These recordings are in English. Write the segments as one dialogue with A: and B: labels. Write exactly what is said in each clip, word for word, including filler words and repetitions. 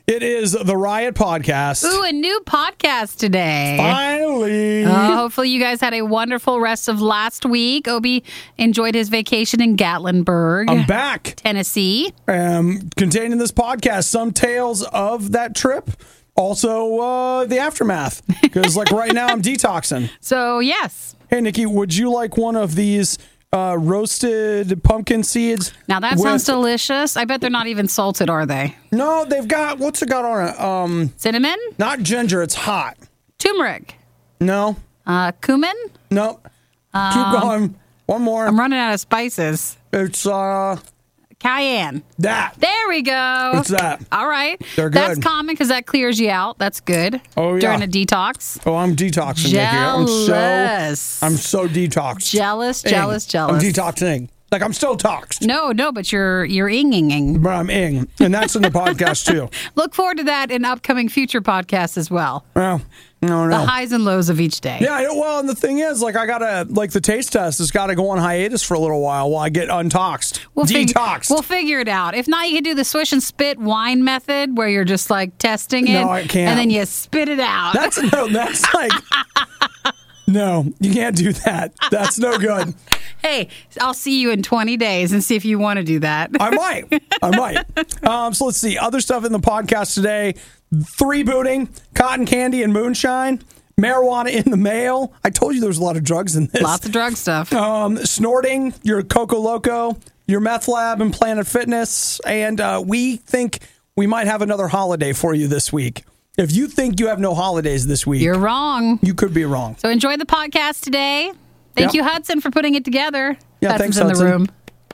A: It is the Riot Podcast.
B: Ooh, a new podcast today.
A: Finally.
B: Uh, hopefully you guys had a wonderful rest of last week. Obi enjoyed his vacation in Gatlinburg.
A: I'm back.
B: Tennessee.
A: Um, containing this podcast, some tales of that trip. Also, uh, the aftermath. Because like right now I'm detoxing.
B: So, yes.
A: Hey, Nikki, would you like one of these uh, roasted pumpkin seeds?
B: Now that
A: with...
B: sounds delicious. I bet they're not even salted, are they?
A: No, they've got, what's it got on it? Um,
B: Cinnamon?
A: Not ginger, it's hot.
B: Turmeric?
A: No.
B: Uh, cumin?
A: No.
B: Um,
A: Keep going. One more.
B: I'm running out of spices.
A: It's, uh...
B: Cayenne.
A: That.
B: There we go.
A: What's that?
B: All right.
A: They're good.
B: That's common because that clears you out. That's good.
A: Oh, yeah.
B: During a detox.
A: Oh, I'm detoxing, Nikki. I'm so, I'm so detoxed.
B: Jealous,
A: Ing.
B: jealous, jealous.
A: I'm detoxing. Like, I'm still toxed.
B: No, no, but you're you're inging.
A: But I'm ing. And that's in the podcast, too.
B: Look forward to that in upcoming future podcasts as well.
A: Well, no, no.
B: The highs and lows of each day.
A: Yeah, I know. Well, and the thing is, like, I got to, like, the taste test has got to go on hiatus for a little while while I get untoxed.
B: We'll
A: Detoxed.
B: Fig- we'll figure it out. If not, you can do the swish and spit wine method where you're just, like, testing it.
A: No, I can't.
B: And then you spit it out.
A: That's, no, that's like, no, you can't do that. That's no good.
B: Hey, I'll see you in twenty days and see if you want to do that.
A: I might. I might. Um, so let's see. Other stuff in the podcast today. Three booting, cotton candy and moonshine, marijuana in the mail. I told you there was a lot of drugs in this.
B: Lots of drug stuff.
A: Um, snorting, your Coco Loco, your meth lab and Planet Fitness. And uh, we think we might have another holiday for you this week. If you think you have no holidays this week,
B: You're wrong.
A: You could be wrong.
B: So enjoy the podcast today. Thank
A: Yeah.
B: you, Hudson, for putting it together.
A: Yeah,
B: Hudson's
A: thanks,
B: in
A: Hudson.
B: the room.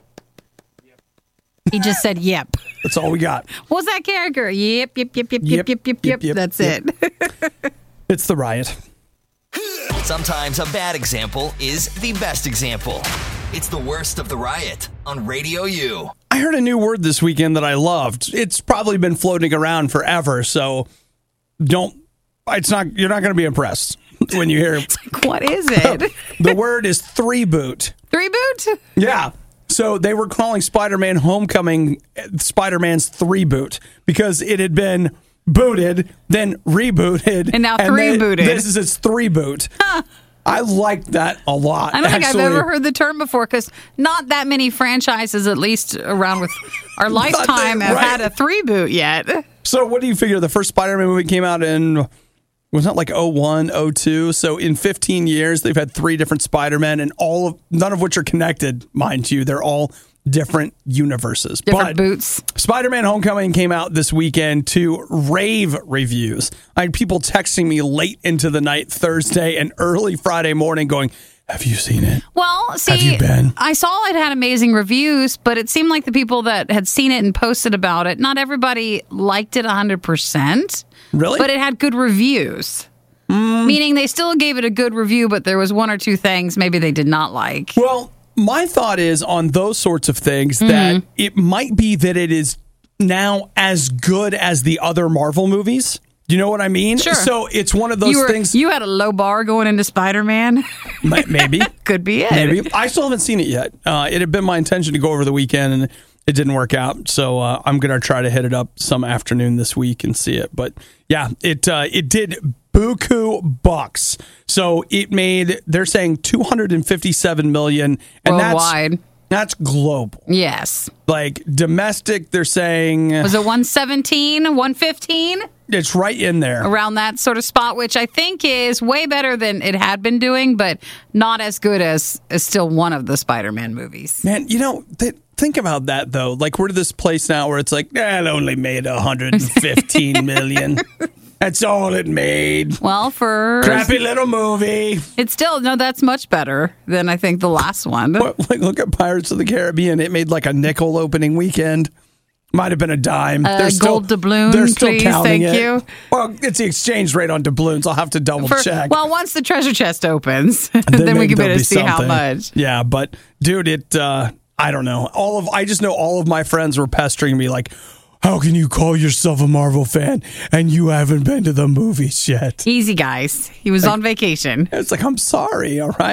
B: He just said, yep.
A: That's all we got.
B: What was that character? Yep, yep, yep, yep, yep, yep, yep, yep.
A: yep,
B: That's
A: yep.
B: it.
A: It's the Riot.
C: Sometimes a bad example is the best example. It's the worst of the Riot on Radio U.
A: I heard a new word this weekend that I loved. It's probably been floating around forever, so don't, it's not, you're not going to be impressed when you hear it.
B: What is it?
A: The word is three boot.
B: Three boot?
A: Yeah. So they were calling Spider-Man Homecoming Spider-Man's three boot because it had been booted, then rebooted.
B: And now three
A: then
B: booted.
A: This is its three boot.
B: Huh.
A: I like that a lot.
B: I don't think
A: actually.
B: I've ever heard the term before because not that many franchises, at least around with our lifetime, have
A: right.
B: had a three boot yet.
A: So what do you figure? The first Spider-Man movie came out in, was that like oh one, oh two? So in fifteen years, they've had three different Spider-Men, and all of, none of which are connected, mind you. They're all different universes.
B: Different
A: but
B: boots.
A: Spider-Man Homecoming came out this weekend to rave reviews. I had people texting me late into the night Thursday and early Friday morning going, have you seen it?
B: Well, see,
A: Have you been?
B: I saw it had amazing reviews, but it seemed like the people that had seen it and posted about it, not everybody liked it one hundred percent.
A: Really?
B: But it had good reviews. Mm. Meaning they still gave it a good review, but there was one or two things maybe they did not like.
A: Well, my thought is on those sorts of things that
B: Mm-hmm.
A: it might be that it is now as good as the other Marvel movies. Do you know what I mean?
B: Sure.
A: So it's one of those
B: you were,
A: things.
B: You had a low bar going into Spider-Man?
A: Maybe.
B: Could be it.
A: Maybe. I still haven't seen it yet. Uh, it had been my intention to go over the weekend, and it didn't work out. So uh, I'm going to try to hit it up some afternoon this week and see it. But yeah, it uh, it did buku bucks. So it made, they're saying two hundred fifty-seven million, and
B: Worldwide.
A: that's that's global.
B: Yes.
A: Like domestic, they're saying
B: Was it one seventeen, one fifteen?
A: it's right in there.
B: Around that sort of spot, which I think is way better than it had been doing, but not as good as, as still one of the Spider-Man movies.
A: Man, you know, th- think about that, though. Like, we're to this place now where it's like, eh, it only made one hundred fifteen million. That's all it made.
B: Well, for...
A: Crappy little movie.
B: It's still... No, that's much better than I think the last one.
A: But, like, look at Pirates of the Caribbean. It made like a nickel opening weekend. Might have been a dime.
B: Uh,
A: they're still,
B: gold doubloon,
A: they're still
B: please,
A: counting
B: thank
A: it.
B: you.
A: Well, it's the exchange rate on doubloons. I'll have to double
B: For,
A: check.
B: well, once the treasure chest opens, then,
A: then
B: we can better
A: there'll be
B: see how
A: something.
B: much.
A: Yeah, but dude, it. Uh, I don't know. All of I just know all of my friends were pestering me like, how can you call yourself a Marvel fan and you haven't been to the movies yet?
B: Easy, guys. He was
A: Like-
B: on vacation.
A: It's like, I'm sorry, all right?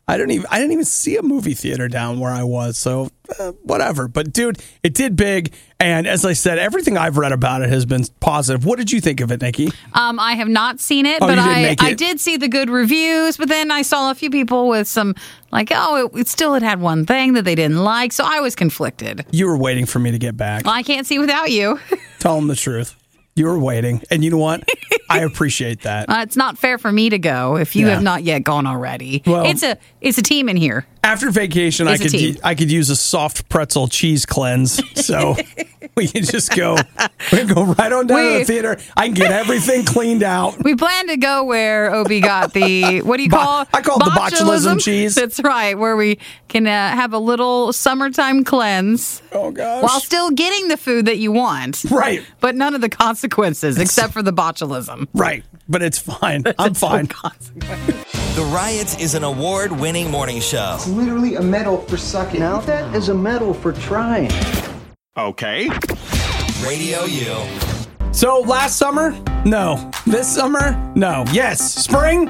A: I don't even I didn't even see a movie theater down where I was, so uh, whatever. But dude, it did big, and as I said, everything I've read about it has been positive. What did you think of it, Nikki?
B: Um, I have not seen it,
A: Oh,
B: but
A: you didn't
B: I
A: make it.
B: I did see the good reviews. But then I saw a few people with some like, oh, it, it still had had one thing that they didn't like, so I was conflicted.
A: You were waiting for me to get back.
B: Well, I can't see without you.
A: Tell them the truth. You were waiting, and you know what? I appreciate that.
B: Uh, it's not fair for me to go if you
A: Yeah.
B: have not yet gone already.
A: Well-
B: it's a it's a team in here.
A: After vacation, I
B: It's a
A: could
B: team.
A: u- I could use a soft pretzel cheese cleanse. So we can just go we can go right on down to
B: We-
A: the theater. I can get everything cleaned out.
B: We plan to go where Obi got the what do you
A: Bo-
B: call
A: I call it the botulism cheese.
B: That's right, where we can uh, have a little summertime cleanse
A: Oh gosh.
B: while still getting the food that you want,
A: Right.
B: but none of the consequences except for the botulism.
A: Right. But it's fine. I'm fine.
C: The Riot is an award-winning morning show.
D: Literally a medal for sucking.
E: Now that is a medal for trying.
F: Okay.
C: Radio U.
A: So last summer? No. This summer? No. Yes. Spring?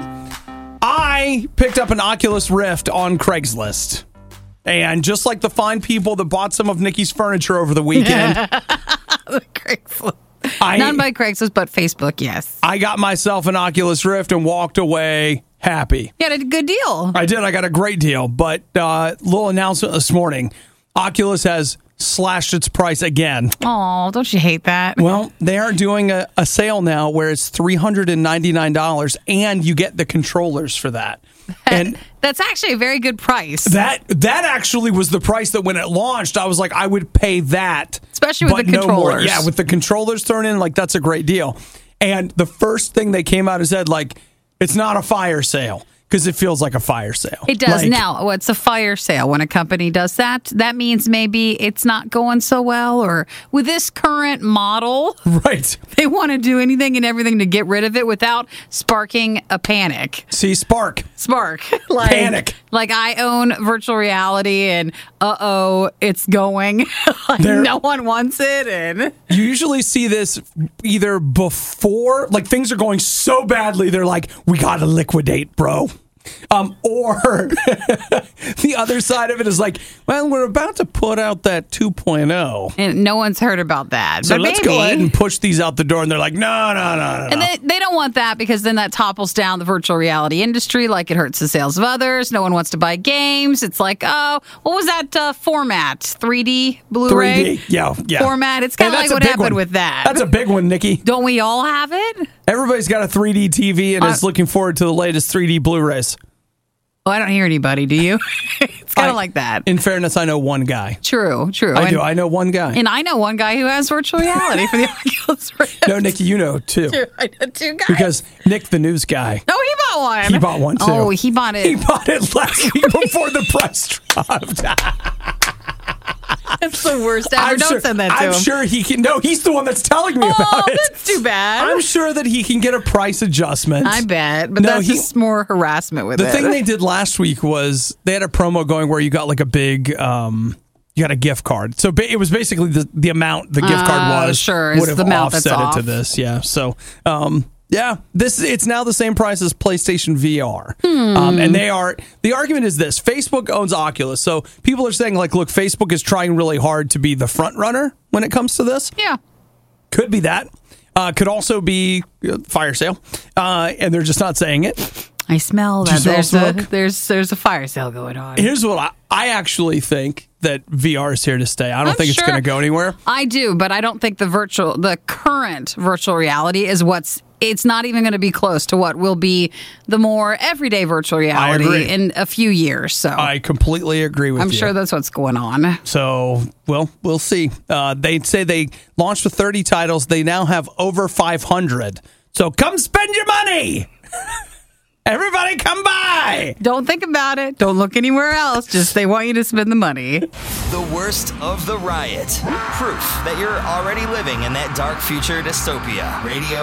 A: I picked up an Oculus Rift on Craigslist. And just like the fine people that bought some of Nikki's furniture over the weekend,
B: Craigslist.
A: I,
B: Not by Craigslist, but Facebook, yes.
A: I got myself an Oculus Rift and walked away happy.
B: You had a good deal.
A: I did. I got a great deal. But uh, little announcement this morning. Oculus has slashed its price again.
B: Oh, don't you hate that?
A: Well, they are doing a, a sale now where it's three hundred ninety-nine dollars and you get the controllers for that. And
B: That's actually a very good price.
A: that that actually was the price that when it launched, I was like, I would pay that.
B: Especially with
A: but
B: the
A: no more.
B: controllers.
A: Yeah, with the controllers thrown in, like that's a great deal. And the first thing they came out and said, like, it's not a fire sale. Because it feels like a fire sale.
B: It does
A: Like,
B: now. What's a fire sale when a company does that? That means maybe it's not going so well, or with this current model,
A: Right.
B: they want to do anything and everything to get rid of it without sparking a panic.
A: See, Spark.
B: Spark. like,
A: Panic.
B: Like I own virtual reality and uh oh, it's going. like
A: There-
B: no one wants it. And
A: You usually see this either before, like things are going so badly, they're like, we got to liquidate, bro. Um, or the other side of it is like, well, we're about to put out that two point oh.
B: and no one's heard about that.
A: So
B: but
A: let's
B: maybe.
A: go ahead and push these out the door. And they're like, no, no, no, no,
B: And
A: no.
B: they, they don't want that because then that topples down the virtual reality industry, like it hurts the sales of others. No one wants to buy games. It's like, oh, what was that uh, format? three D Blu-ray?
A: three D. Yeah, yeah.
B: Format. It's kinda
A: Hey,
B: like
A: that's a
B: what
A: big
B: happened
A: one.
B: with that.
A: That's a big one, Nikki.
B: Don't we all have it?
A: Everybody's got a three D T V and
B: Uh,
A: is looking forward to the latest three D Blu-rays.
B: Well, I don't hear anybody, do you? it's kind
A: I-
B: of like that.
A: In fairness, I know one guy.
B: True, true.
A: I
B: and,
A: do. I know one guy.
B: and I know one guy who has virtual reality for the Oculus Rift.
A: No, Nikki, you know two.
B: I know two guys.
A: Because Nick, the news guy,
B: Oh, he bought one.
A: he bought one too.
B: Oh, he bought it.
A: He bought it last week before the price dropped.
B: That's the worst ever.
A: I'm
B: Don't
A: sure,
B: send that to
A: I'm
B: him.
A: sure he can. No, he's the one that's telling me
B: Oh,
A: about it.
B: that's too bad.
A: I'm sure that he can get a price adjustment.
B: I bet, but
A: No,
B: that's
A: he-
B: just more harassment with
A: The
B: it.
A: thing they did last week was they had a promo going where you got like a big, um, you got a gift card. So ba- it was basically the, the amount the gift
B: Oh,
A: card was.
B: sure, it's
A: would have
B: the amount that's
A: offset it to
B: off.
A: this. Yeah. So, um, yeah, this it's now the same price as PlayStation V R. Um, and they are the argument is this: Facebook owns Oculus, so people are saying like, look, Facebook is trying really hard to be the front runner when it comes to this.
B: yeah.
A: Could be that. Uh, could also be uh, fire sale, uh, and they're just not saying it.
B: I smell
A: Do you
B: that.
A: smell
B: There's a,
A: smoke?
B: there's there's a fire sale going on.
A: Here's what I, I actually think that V R is here to stay. I don't
B: I'm
A: think it's
B: sure-
A: going to go anywhere.
B: I do, but I don't think the virtual, the current virtual reality is what's. It's not even going to be close to what will be the more everyday virtual reality
A: agree.
B: in a few years. So
A: I completely agree with
B: I'm
A: you.
B: sure that's what's going on.
A: So, well, we'll see. Uh, they say they launched with thirty titles. They now have over five hundred. So come spend your money. Everybody come by.
B: Don't think about it. Don't look anywhere else. Just they want you to spend the money.
C: The worst of the riot. Proof that you're already living in that dark future dystopia. Radio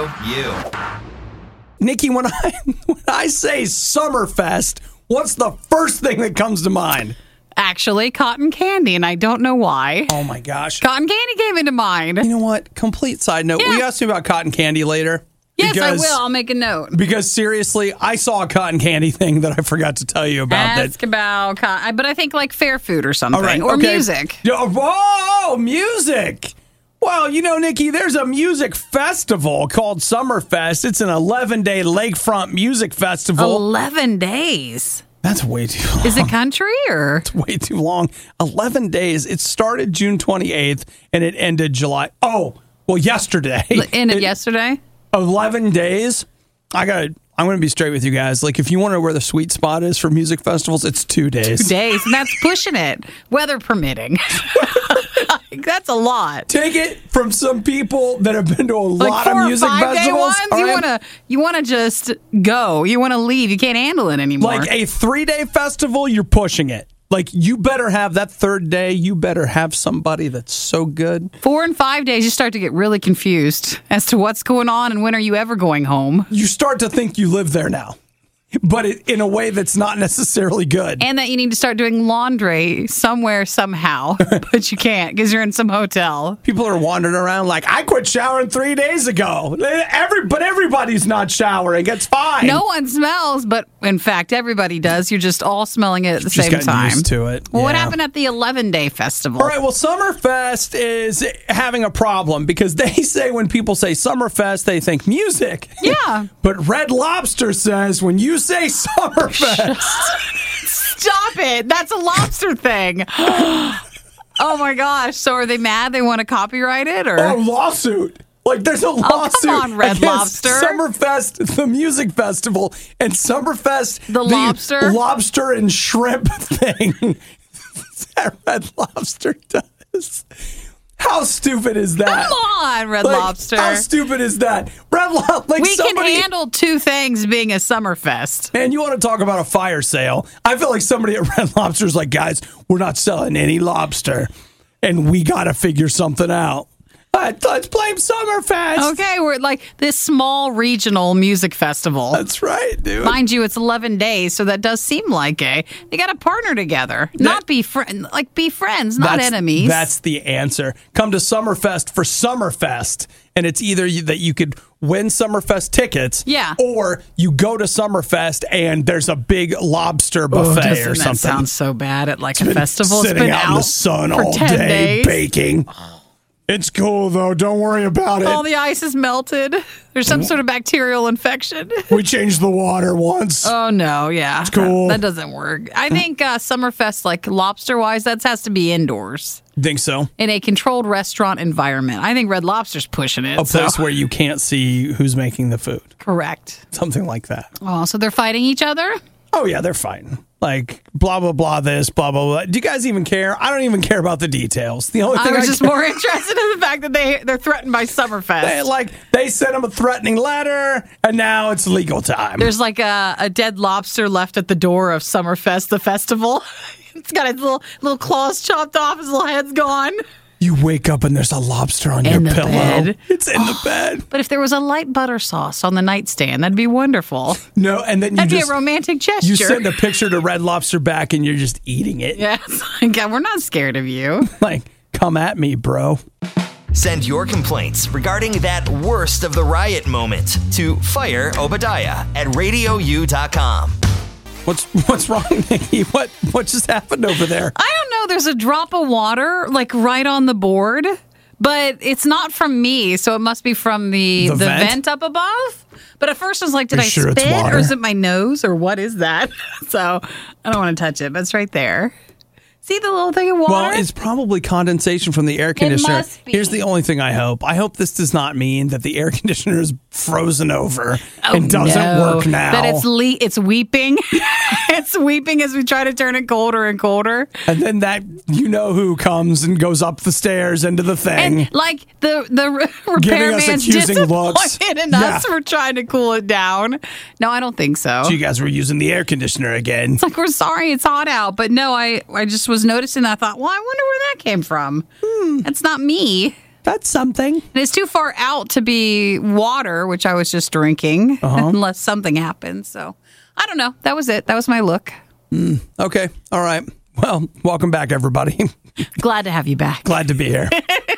C: U.
A: Nikki, when I when I say Summerfest, what's the first thing that comes to mind?
B: Actually, cotton candy, and I don't know why.
A: Oh my gosh.
B: Cotton candy came into mind.
A: You know what? Complete side note. Will
B: Yeah.
A: you ask me about cotton candy later?
B: Yes,
A: Because-
B: I will. I'll make a note.
A: Because seriously, I saw a cotton candy thing that I forgot to tell you about.
B: Ask
A: that.
B: about, co- I- but I think like fair food or something,
A: All right,
B: or
A: okay.
B: music.
A: Yeah, whoa, music. Well, you know, Nikki, there's a music festival called Summerfest. It's an eleven-day lakefront music festival.
B: Eleven days.
A: That's way too long.
B: Is it country or?
A: Way too long. eleven days. It started June twenty-eighth and it ended July. Oh, well, yesterday.
B: Ended
A: It-
B: yesterday.
A: eleven days. I got to I'm going to be straight with you guys. Like, if you want to know where the sweet spot is for music festivals, it's two days.
B: Two days, and that's pushing it, weather permitting. That's a lot.
A: Take it from some people that have been to a
B: Like
A: lot
B: four
A: of music
B: or five day
A: festivals.
B: ones,
A: all
B: you
A: right?
B: want to you want to just go. You want to leave. You can't handle it anymore.
A: Like a three-day festival, you're pushing it. Like, you better have that third day, you better have somebody that's so good.
B: Four and five days, you start to get really confused as to what's going on and when are you ever going home.
A: You start to think you live there now, but it, in a way that's not necessarily good.
B: And that you need to start doing laundry somewhere, somehow. But you can't because you're in some hotel.
A: People are wandering around like, I quit showering three days ago. Every, but everybody's not showering. It's fine.
B: No one smells, but in fact, everybody does. You're just all smelling it at the
A: Just
B: same
A: getting
B: time.
A: used to it.
B: Well, what
A: Yeah.
B: happened at the eleven-day festival?
A: All right, well, Summerfest is having a problem because they say when people say Summerfest, they think music.
B: Yeah.
A: But Red Lobster says when you say Summerfest,
B: Stop it. That's a lobster thing. Oh, my gosh. So are they mad they want to copyright it? Or
A: oh, lawsuit. Like, there's a lawsuit
B: on, Red
A: against
B: Lobster.
A: Summerfest, the music festival, and Summerfest,
B: The lobster?
A: lobster and shrimp thing that Red Lobster does. How stupid is that?
B: Come on, Red
A: Like,
B: Lobster.
A: How stupid is that? Red Lobster, like
B: we
A: somebody.
B: can handle two things being a Summerfest.
A: Man, you want to talk about a fire sale? I feel like somebody at Red Lobster is like, guys, we're not selling any lobster, and we got to figure something out. Uh, let's blame Summerfest.
B: Okay, we're like this small regional music festival.
A: That's right, dude.
B: Mind you, it's eleven days, so that does seem like a. They got to partner together, not be friends. Like be friends, not
A: that's,
B: enemies.
A: That's the answer. Come to Summerfest for Summerfest, and it's either you, that you could win Summerfest tickets,
B: Yeah.
A: or you go to Summerfest and there's a big lobster buffet
B: Doesn't
A: or
B: that
A: something.
B: sounds so bad at like a festival. It's
A: Sitting
B: been
A: out in the sun
B: for
A: all
B: ten
A: day
B: days.
A: baking. It's cool though. Don't worry about it.
B: All the ice is melted. There's some sort of bacterial infection.
A: We changed the water once.
B: Oh no, yeah, it's
A: cool.
B: That, that doesn't work. I think uh, Summerfest, like lobster wise, that has to be indoors
A: Think so?
B: in a controlled restaurant environment. I think Red Lobster's pushing it.
A: A
B: so-
A: place where you can't see who's making the food.
B: Correct.
A: Something like that.
B: Oh, so they're fighting each other?
A: Oh yeah, they're fighting. Like blah blah blah. This blah blah blah. Do you guys even care? I don't even care about the details. The only
B: I
A: thing
B: was
A: I
B: just
A: care-
B: more interested in the fact that they they're threatened by Summerfest.
A: They, like they sent him a threatening letter, and now it's legal time.
B: There's like a, a dead lobster left at the door of Summerfest, the festival. It's got its little little claws chopped off. His little head's gone.
A: You wake up and there's a lobster on
B: In
A: your
B: the
A: pillow.
B: bed.
A: It's in the bed.
B: But if there was a light butter sauce on the nightstand, that'd be wonderful.
A: No, and then you
B: That'd
A: just
B: be a romantic gesture.
A: you send a picture to Red Lobster back, and you're just eating it.
B: Yes. God, we're not scared of you.
A: Like, come at me, bro.
C: Send your complaints regarding that worst of the riot moment to Fire Obadiah at radio u dot com.
A: What's what's wrong, Nikki? What what just happened over there?
B: I don't know. There's a drop of water like right on the board, but it's not from me, so it must be from the
A: The
B: the,
A: vent?
B: vent? up above. But at first I was like, did
A: Are
B: I
A: you sure it's
B: spit
A: water?
B: or is it my nose or what is that? So I don't want to touch it, but it's right there. See the little thing of water?
A: Well, it's probably condensation from the air conditioner.
B: must be.
A: Here's the only thing I hope. I hope this does not mean that the air conditioner is frozen over
B: Oh,
A: and doesn't
B: no.
A: work now.
B: That it's le- it's weeping. It's weeping as we try to turn it colder and colder.
A: and then that you know who comes and goes up the stairs into the thing.
B: And like the the re-
A: Giving us
B: repairman's
A: accusing
B: disappointed
A: looks.
B: in
A: Yeah.
B: us for trying to cool it down. No, I don't think so.
A: So you guys were using the air conditioner again.
B: It's like, we're sorry it's hot out. But no, I, I just was noticing that. I thought, well, I wonder where that came from.
A: Hmm.
B: That's not me.
A: That's something.
B: And it's too far out to be water, which I was just drinking,
A: Uh-huh.
B: unless something happened. So I don't know. That was it. That was my look.
A: Okay. All right. Well, welcome back, everybody.
B: Glad to have you back.
A: Glad to be here.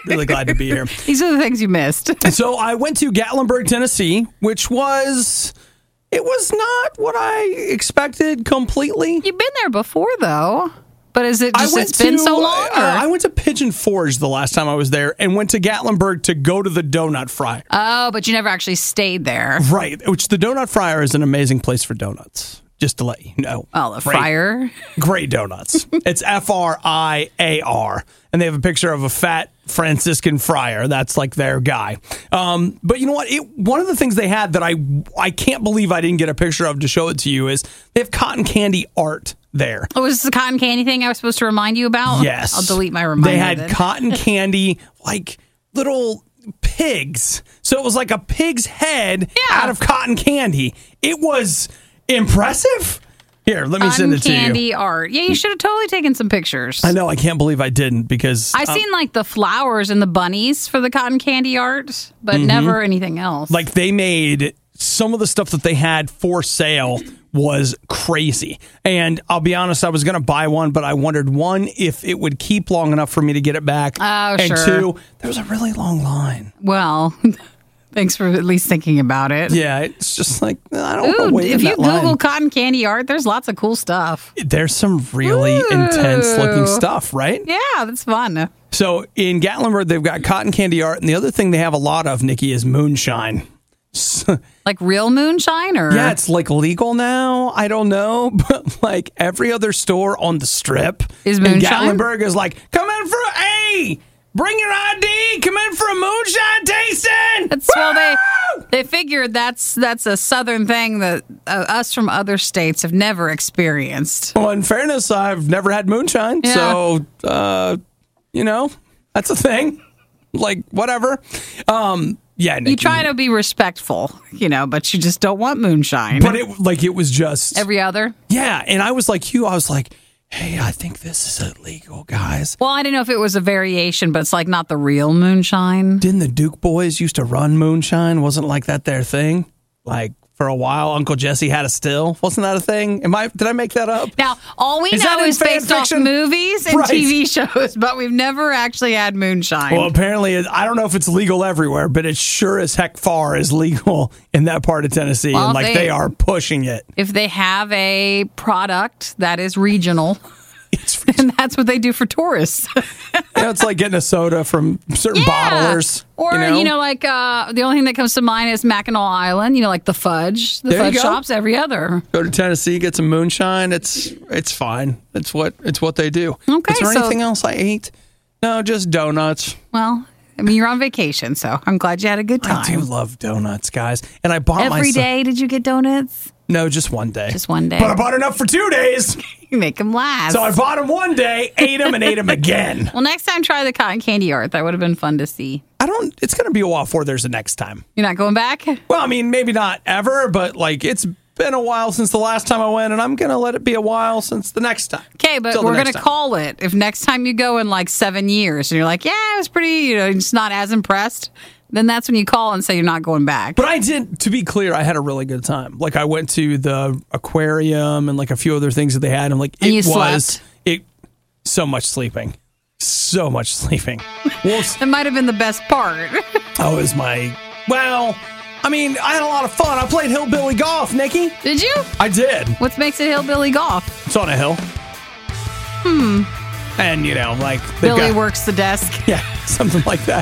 A: really glad to be here.
B: These are the things you missed.
A: So I went to Gatlinburg, Tennessee, which was, it was not what I expected completely.
B: You've been there before, though. But is it just,
A: I went
B: it's been
A: to,
B: so long?
A: Uh, I went to Pigeon Forge the last time I was there and went to Gatlinburg to go to the Donut Fryer.
B: Oh, but you never actually stayed there.
A: Right, which the Donut Fryer is an amazing place for donuts, just to let you know.
B: Oh, the
A: Great.
B: fryer?
A: Great donuts. It's F R I A R. And they have a picture of a fat Franciscan friar. That's like their guy. Um, but you know what? It, one of the things they had that I I can't believe I didn't get a picture of to show it to you is they have cotton candy art there.
B: Oh, was this the cotton candy thing I was supposed to remind you about?
A: Yes.
B: I'll delete my reminder.
A: They had
B: then.
A: cotton candy, like little pigs. So it was like a pig's head
B: Yeah.
A: out of cotton candy. It was impressive. Here, let me send it to you.
B: Candy art. Yeah, you should have totally taken some pictures.
A: I know. I can't believe I didn't because
B: I've
A: um,
B: seen like the flowers and the bunnies for the cotton candy art, but
A: Mm-hmm.
B: never anything else.
A: like they made some of the stuff that they had for sale was crazy. And I'll be honest, I was going to buy one, but I wondered, one, if it would keep long enough for me to get it back.
B: Oh,
A: and
B: sure.
A: two, there was a really long line.
B: well, thanks for at least thinking about it.
A: Yeah, it's just like, I don't want to
B: Ooh,
A: wait
B: if
A: in
B: you
A: that line.
B: Google cotton candy art, there's lots of cool stuff.
A: There's some really
B: Ooh.
A: intense looking stuff, right?
B: Yeah, that's fun.
A: So in Gatlinburg, they've got cotton candy art. And the other thing they have a lot of, Nikki, is moonshine.
B: Like real moonshine, or
A: Yeah, it's like legal now. I don't know, but like every other store on the strip
B: Is
A: in
B: moonshine?
A: Gatlinburg is like, come in for a, hey, bring your I D, come in for a moonshine tasting.
B: That's well, they
A: Woo!
B: they figured that's that's a southern thing that uh, us from other states have never experienced.
A: Well, in fairness, I've never had moonshine,
B: Yeah.
A: so uh, you know that's a thing. Like whatever. Um, yeah, Nikki.
B: You try to be respectful, you know, but you just don't want moonshine.
A: but it like it was just
B: Every other.
A: yeah, and I was like you. I was like, hey, I think this is illegal, guys.
B: Well, I didn't know if it was a variation, but it's like not the real moonshine.
A: Didn't the Duke boys used to run moonshine? Wasn't like that their thing? Like for a while, Uncle Jesse had a still. Wasn't that a thing? Am I? Did I make that up?
B: Now, all we
A: Is
B: know
A: that in
B: is
A: fan
B: based off
A: fiction?
B: movies and
A: Right.
B: T V shows, but we've never actually had moonshine.
A: Well, apparently, it- I don't know if it's legal everywhere, but it sure as heck far is legal in that part of Tennessee,
B: Well,
A: and like
B: they-
A: they are pushing it.
B: if they have a product that is regional,
A: It's,
B: and that's what they do for tourists.
A: you know, it's like getting a soda from certain bottlers.
B: Or,
A: you know?
B: you know, like uh, the only thing that comes to mind is Mackinac Island, you know, like the fudge. The
A: There you
B: fudge
A: go.
B: shops, every other.
A: Go to Tennessee, get some moonshine. It's it's fine. It's what it's what they do.
B: Okay,
A: Is there
B: so-
A: anything else I ate? No, just donuts.
B: Well, I mean, you're on vacation, so I'm glad you had a good time.
A: I do love donuts, guys. And I bought
B: Every
A: myself
B: day, did you get donuts?
A: No, just one day.
B: Just one day.
A: But I bought enough for two days.
B: You make them last.
A: So I bought them one day, ate them, and ate them again.
B: well, next time, try the cotton candy art. That would have been fun to see.
A: I don't, it's going to be a while before there's a next time.
B: You're not going back?
A: Well, I mean, maybe not ever, but like it's been a while since the last time I went, and I'm going to let it be a while since the next time.
B: Okay, but
A: Till the
B: we're
A: next
B: going to
A: time.
B: call it. If next time you go in like seven years and you're like, yeah, it was pretty, you know, just not as impressed, then that's when you call and say you're not going back.
A: But I did, to be clear, I had a really good time. Like I went to the aquarium and like a few other things that they had. And like it
B: And you
A: was
B: slept?
A: it so much sleeping, so much sleeping. Well,
B: That might have been the best part.
A: oh, it was my well. I mean, I had a lot of fun. I played hillbilly golf, Nikki.
B: Did you?
A: I did.
B: What makes it hillbilly golf?
A: It's on a hill. Hmm. And you know, like they've
B: Billy
A: got-
B: works the desk.
A: Yeah, something like that.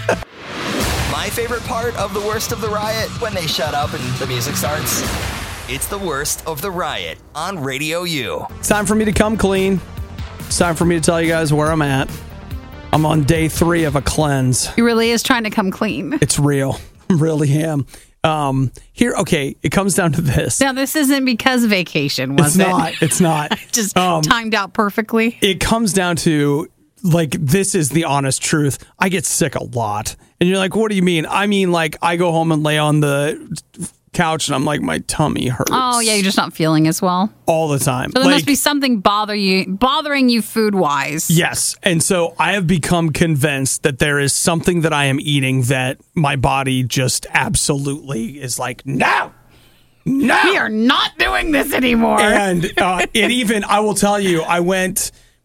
C: My favorite part of the worst of the riot, when they shut up and the music starts. It's the worst of the riot on Radio U.
A: It's time for me to come clean. It's time for me to tell you guys where I'm at. I'm on day three of a cleanse.
B: He really is trying to come clean.
A: It's real. I really am. Um, here, okay, it comes down to this.
B: Now, this isn't because vacation, was
A: It's
B: it?
A: not. It's not.
B: Just
A: Um,
B: timed out perfectly.
A: it comes down to like this is the honest truth. I get sick a lot. And you're like, what do you mean? I mean, like I go home and lay on the couch and I'm like, my tummy hurts.
B: Oh, yeah, you're just not feeling as well.
A: all the time.
B: So there
A: like,
B: must be something bother you, bothering you food-wise.
A: yes. And so I have become convinced that there is something that I am eating that my body just absolutely is like, no, no.
B: We are not doing this anymore.
A: And uh, it even, I will tell you, I went,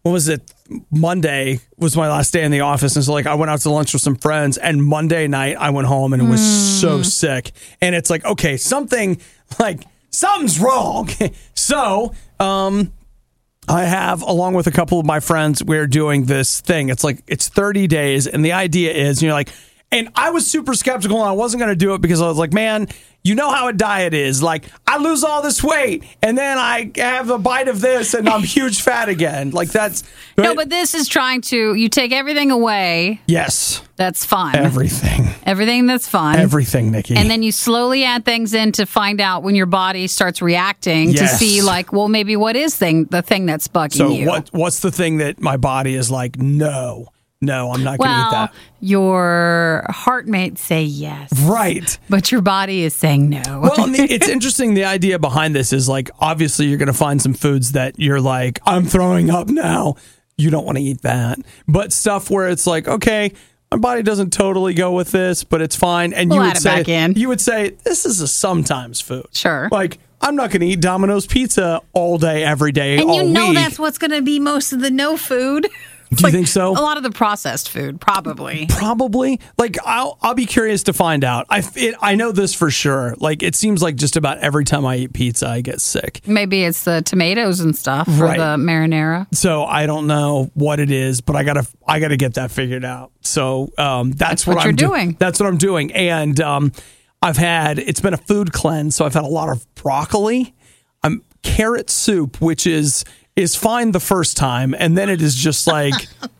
A: what was it? Monday was my last day in the office. And so like I went out to lunch with some friends, and Monday night I went home and was mm. so sick. And it's like, okay, something like something's wrong. so, um, I have, along with a couple of my friends, we're doing this thing. It's like, it's thirty days. And the idea is, you're like, and I was super skeptical and I wasn't going to do it because I was like, man, you know how a diet is. Like, I lose all this weight and then I have a bite of this and I'm huge fat again. Like, that's. Right?
B: No, but this is trying to, you take everything away.
A: Yes.
B: That's fun.
A: Everything.
B: Everything that's fun.
A: Everything, Nikki.
B: And then you slowly add things in to find out when your body starts reacting
A: yes.
B: to see, like, well, maybe what is thing the thing that's bugging
A: so
B: you?
A: So what? what's the thing that my body is like, no. No, I'm not going to
B: well,
A: eat that.
B: Your heart may say yes.
A: Right.
B: But your body is saying no.
A: Well, and the, it's interesting. The idea behind this is like, obviously, you're going to find some foods that you're like, I'm throwing up now. You don't want to eat that. But stuff where it's like, okay, my body doesn't totally go with this, but it's fine. And
B: we'll
A: you
B: add
A: would
B: it
A: say,
B: back in.
A: you would say, this is a sometimes food.
B: Sure.
A: Like, I'm not going to eat Domino's pizza all day, every day,
B: and
A: all
B: you know
A: week.
B: that's what's going to be most of the no food.
A: Do you like think so?
B: A lot of the processed food, probably.
A: Probably. Like, I'll I'll be curious to find out. I it, I know this for sure. Like, it seems like just about every time I eat pizza, I get sick.
B: Maybe it's the tomatoes and stuff for
A: right.
B: the marinara.
A: So I don't know what it is, but I gotta I gotta get that figured out. So um, that's,
B: that's
A: what,
B: what
A: I'm
B: you're
A: do-
B: doing.
A: That's what I'm doing. And um, I've had it's been a food cleanse, so I've had a lot of broccoli, um, carrot soup, which is is fine the first time, and then it is just like.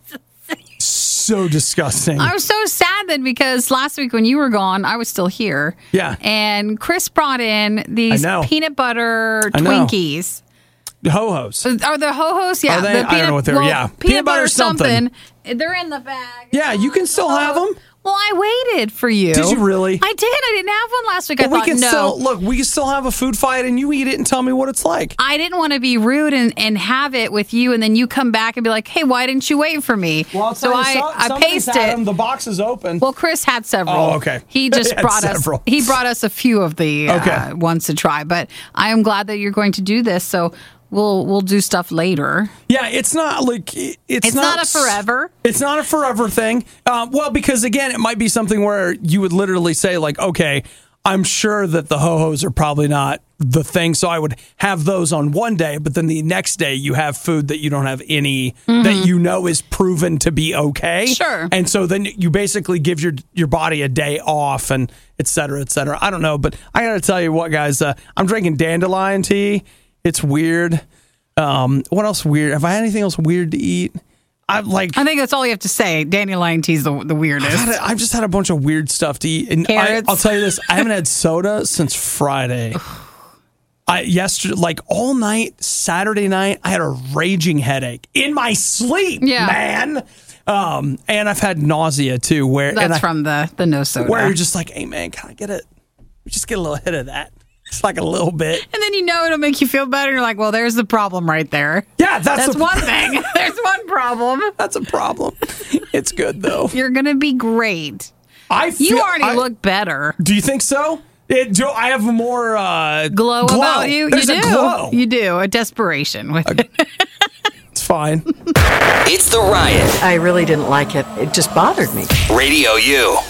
A: So disgusting.
B: I was so sad then because last week when you were gone, I was still here.
A: Yeah.
B: And Chris brought in these peanut butter Twinkies.
A: Ho-hos.
B: Are the ho-hos? Yeah.
A: Are they?
B: The peanut,
A: I don't know what they're,
B: well,
A: yeah.
B: Peanut,
A: peanut
B: butter,
A: butter something.
B: something. They're in the bag.
A: Yeah, you can still have them.
B: Well, I waited for you.
A: Did you really?
B: I did. I didn't have one last week.
A: Well,
B: I thought,
A: we can
B: no.
A: Still, look, we can still have a food fight and you eat it and tell me what it's like.
B: I didn't want to be rude and, and have it with you, and then you come back and be like, hey, why didn't you wait for me?
A: Well, I'll
B: so
A: tell you,
B: I,
A: some,
B: I paced it.
A: Them. The box is open.
B: Well, Chris had several.
A: Oh, okay.
B: He just
A: he
B: brought
A: several.
B: us. He brought us a few of the uh,
A: okay.
B: ones to try. But I am glad that you're going to do this. So we'll we'll do stuff later.
A: Yeah, it's not like it's,
B: it's
A: not,
B: not a forever.
A: It's not a forever thing. Um, well, because again, it might be something where you would literally say like, okay, I'm sure that the ho-hos are probably not the thing, so I would have those on one day, but then the next day you have food that you don't have any mm-hmm. that you know is proven to be okay.
B: Sure.
A: And so then you basically give your your body a day off and et cetera, et cetera. I don't know, but I got to tell you what, guys, uh, I'm drinking dandelion tea. It's weird. Um, what else weird? Have I had anything else weird to eat? I've like.
B: I think that's all you have to say. Dandelion tea's the the weirdest.
A: I've, a, I've just had a bunch of weird stuff to eat, and
B: Carrots.
A: I, I'll tell you this: I haven't had soda since Friday. I yesterday, like all night, Saturday night, I had a raging headache in my sleep.
B: Yeah.
A: Man. Um, and I've had nausea too. Where
B: that's
A: and I,
B: from the the no soda.
A: Where you're just like, hey man, can I get it? Just get a little hit of that. It's like a little bit.
B: And then you know it'll make you feel better. You're like, well, there's the problem right there.
A: Yeah, that's,
B: that's
A: a,
B: one thing. There's one problem.
A: That's a problem. It's good, though.
B: You're going to be great.
A: I feel,
B: You already
A: I,
B: look better.
A: Do you think so? It, do I have more uh,
B: glow, glow about you?
A: There's
B: you do.
A: a glow.
B: You do. A desperation with
A: a,
B: it.
A: It's fine.
C: It's The Riot.
E: I really didn't like it. It just bothered me.
C: Radio U.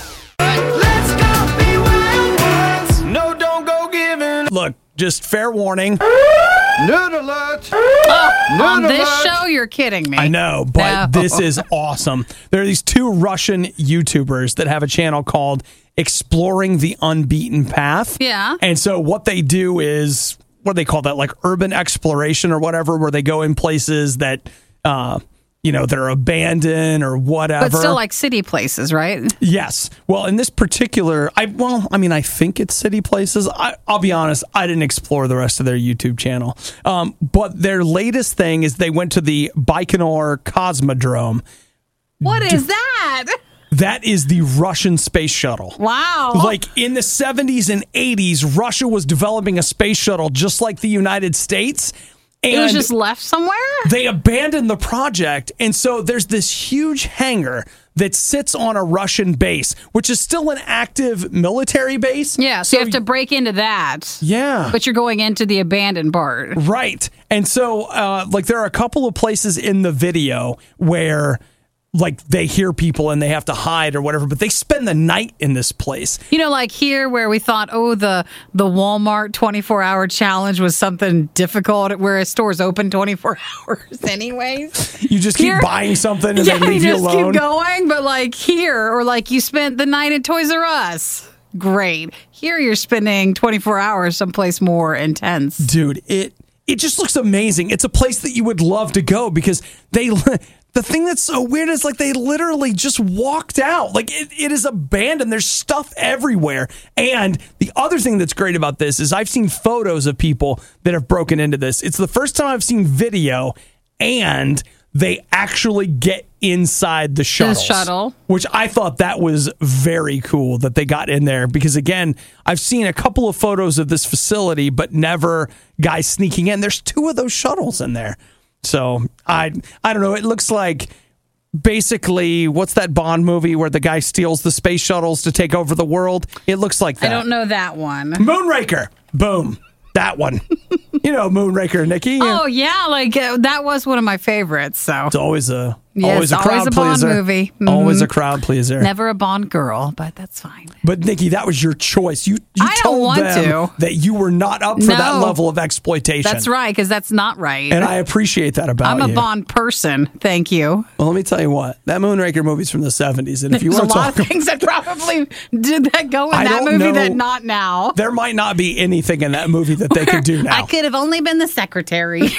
A: Look, just fair warning.
F: Nude alert!
B: Oh,
F: Nude
B: on this
F: alert.
B: show, you're kidding me.
A: I know, but
B: no.
A: This is awesome. There are these two Russian YouTubers that have a channel called Exploring the Unbeaten Path.
B: Yeah.
A: And so what they do is, what do they call that? Like urban exploration or whatever, where they go in places that, uh, you know, that are abandoned or whatever.
B: But still like city places, right?
A: Yes. Well, in this particular, I well, I mean, I think it's city places. I, I'll be honest, I didn't explore the rest of their YouTube channel. Um, but their latest thing is they went to the Baikonur Cosmodrome.
B: What is that?
A: That is the Russian space shuttle.
B: Wow.
A: Like in the seventies and eighties, Russia was developing a space shuttle just like the United States. And
B: it was just left somewhere?
A: They abandoned the project. And so there's this huge hangar that sits on a Russian base, which is still an active military base.
B: Yeah, so, so you have to break into that.
A: Yeah.
B: But you're going into the abandoned part.
A: Right. And so, uh, like, there are a couple of places in the video where, like, they hear people and they have to hide or whatever, but they spend the night in this place.
B: You know, like here where we thought, oh, the the Walmart twenty-four hour challenge was something difficult, where a store's open twenty-four hours anyways.
A: You just
B: here,
A: keep buying something and
B: yeah,
A: they leave
B: you
A: you
B: just
A: alone.
B: keep going, but like here, or like you spent the night at Toys R Us. Great. Here you're spending twenty-four hours someplace more intense.
A: Dude, it it just looks amazing. It's a place that you would love to go because they... The thing that's so weird is like they literally just walked out. Like it, it is abandoned. There's stuff everywhere. And the other thing that's great about this is I've seen photos of people that have broken into this. It's the first time I've seen video and they actually get inside the shuttles.
B: The shuttle.
A: Which I thought that was very cool that they got in there because, again, I've seen a couple of photos of this facility, but never guys sneaking in. There's two of those shuttles in there. So I I don't know. It looks like basically what's that Bond movie where the guy steals the space shuttles to take over the world? It looks like that.
B: I don't know that one.
A: Moonraker. Boom. That one. You know Moonraker, Nikki.
B: Oh yeah, like uh, that was one of my favorites. So
A: it's always a
B: yes,
A: always a crowd
B: always a Bond
A: pleaser.
B: movie. Mm-hmm.
A: Always a crowd pleaser.
B: Never a Bond girl, but that's fine.
A: But Nikki, that was your choice. You you
B: I don't
A: told
B: want
A: them
B: to.
A: that you were not up for
B: No.
A: that level of exploitation.
B: That's right, because that's not right.
A: And I appreciate that about
B: I'm
A: you.
B: a Bond person. Thank you.
A: Well, let me tell you what. That Moonraker movie's from the seventies, and if you
B: There's
A: want
B: a
A: to
B: lot
A: talk,
B: of things that probably did that go in
A: I
B: that
A: don't
B: movie
A: know.
B: that not now.
A: there might not be anything in that movie that they could do now.
B: I could have only been the secretary.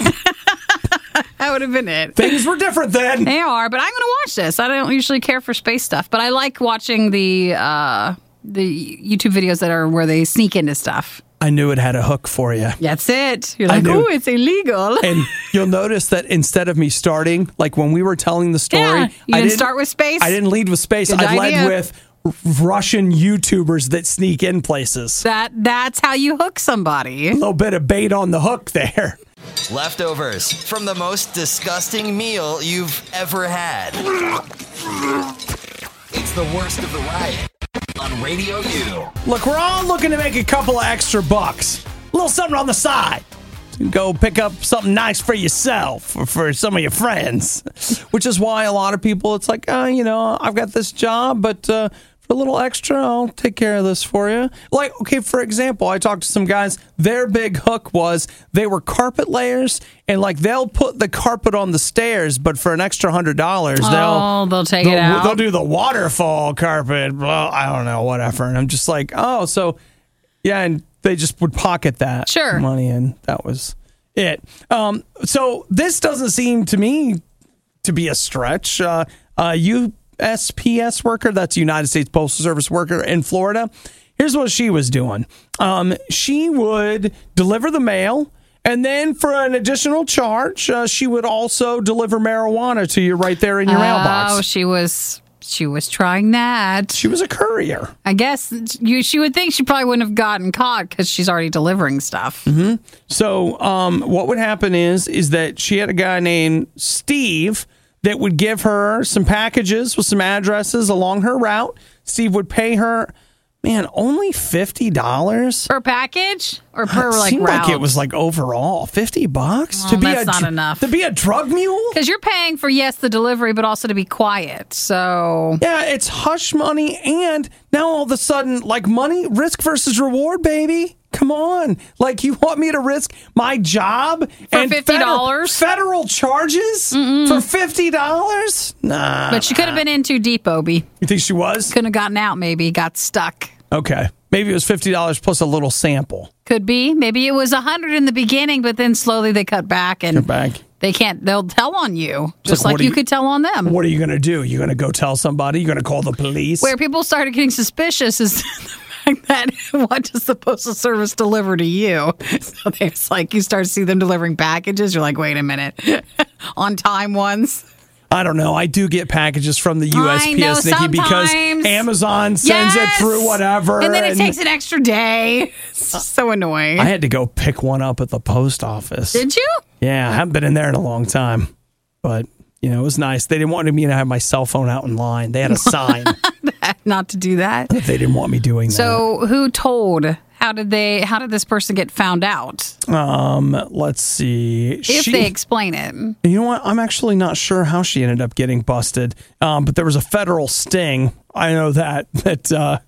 B: That would have been it.
A: Things were different then.
B: They are, but I'm going to watch this. I don't usually care for space stuff, but I like watching the uh, the YouTube videos that are where they sneak into stuff.
A: I knew it had a hook for you.
B: That's it. You're
A: I
B: like,
A: knew.
B: oh, it's illegal.
A: And you'll notice that instead of me starting, like when we were telling the story,
B: Yeah, you
A: I
B: didn't start with space?
A: I didn't lead with space.
B: Good
A: I led
B: idea.
A: with Russian YouTubers that sneak in places.
B: That that's how you hook somebody.
A: A little bit of bait on the hook there.
C: Leftovers from the most disgusting meal you've ever had. It's the worst of the riot on Radio U.
A: Look, we're all looking to make a couple of extra bucks. A little something on the side. Go pick up something nice for yourself or for some of your friends. Which is why a lot of people, it's like, oh, you know, I've got this job, but uh, for a little extra, I'll take care of this for you. Like, okay, for example, I talked to some guys. Their big hook was they were carpet layers, and like they'll put the carpet on the stairs, but for an extra hundred dollars, they'll
B: Oh, they'll take
A: they'll,
B: it out.
A: They'll do the waterfall carpet. Well, I don't know, whatever. And I'm just like, oh, so yeah, and they just would pocket that
B: Sure.
A: money, and that was it. Um, so this doesn't seem to me to be a stretch. Uh, uh, U S P S worker, that's United States Postal Service worker in Florida. Here's what she was doing. Um, she would deliver the mail, and then for an additional charge, uh, she would also deliver marijuana to you right there in your
B: Oh,
A: mailbox.
B: she was she was trying that.
A: She was a courier.
B: I guess you, she would think she probably wouldn't have gotten caught because she's already delivering stuff.
A: Mm-hmm. So um, what would happen is is that she had a guy named Steve that would give her some packages with some addresses along her route. Steve would pay her, man, only fifty dollars
B: Per package or per like
A: seemed
B: route?
A: like it was like overall fifty bucks
B: Well,
A: to be
B: that's
A: a
B: not
A: dr-
B: enough.
A: to be a drug mule.
B: Because you're paying for, yes, the delivery, but also to be quiet. So
A: Yeah, it's hush money, and now all of a sudden, like money, risk versus reward, baby. Come on. Like, you want me to risk my job
B: For
A: and
B: fifty dollars?
A: Federal, federal charges for fifty dollars? Nah.
B: But she could have been in too deep, Obi.
A: You think she was?
B: Couldn't have gotten out, maybe. Got stuck.
A: Okay. Maybe it was fifty dollars plus a little sample.
B: Could be. Maybe it was a hundred in the beginning, but then slowly they cut back and
A: Cut back.
B: they can't, they'll tell on you. Just
A: like,
B: like
A: what do
B: you
A: you-
B: could tell on them.
A: What are you going to do? You're going to go tell somebody? You're going to call the police?
B: Where people started getting suspicious is the fact that what does the Postal Service deliver to you? So it's like you start to see them delivering packages. You're like, wait a minute. On time ones.
A: I don't know. I do get packages from the U S P S,
B: I know,
A: Nikki, because
B: sometimes.
A: Amazon sends
B: Yes!
A: it through whatever.
B: And then it takes an extra day. It's just so annoying.
A: I had to go pick one up at the post office.
B: Did you?
A: Yeah, I haven't been in there in a long time. But You know, it was nice. They didn't want me to have my cell phone out in line. They had a sign
B: Not to do that.
A: that they didn't want me doing that.
B: So who told? How did they? How did this person get found out?
A: Um, let's see.
B: If
A: She-
B: they explain it.
A: You know what? I'm actually not sure how she ended up getting busted. Um, but there was a federal sting. I know that. That uh,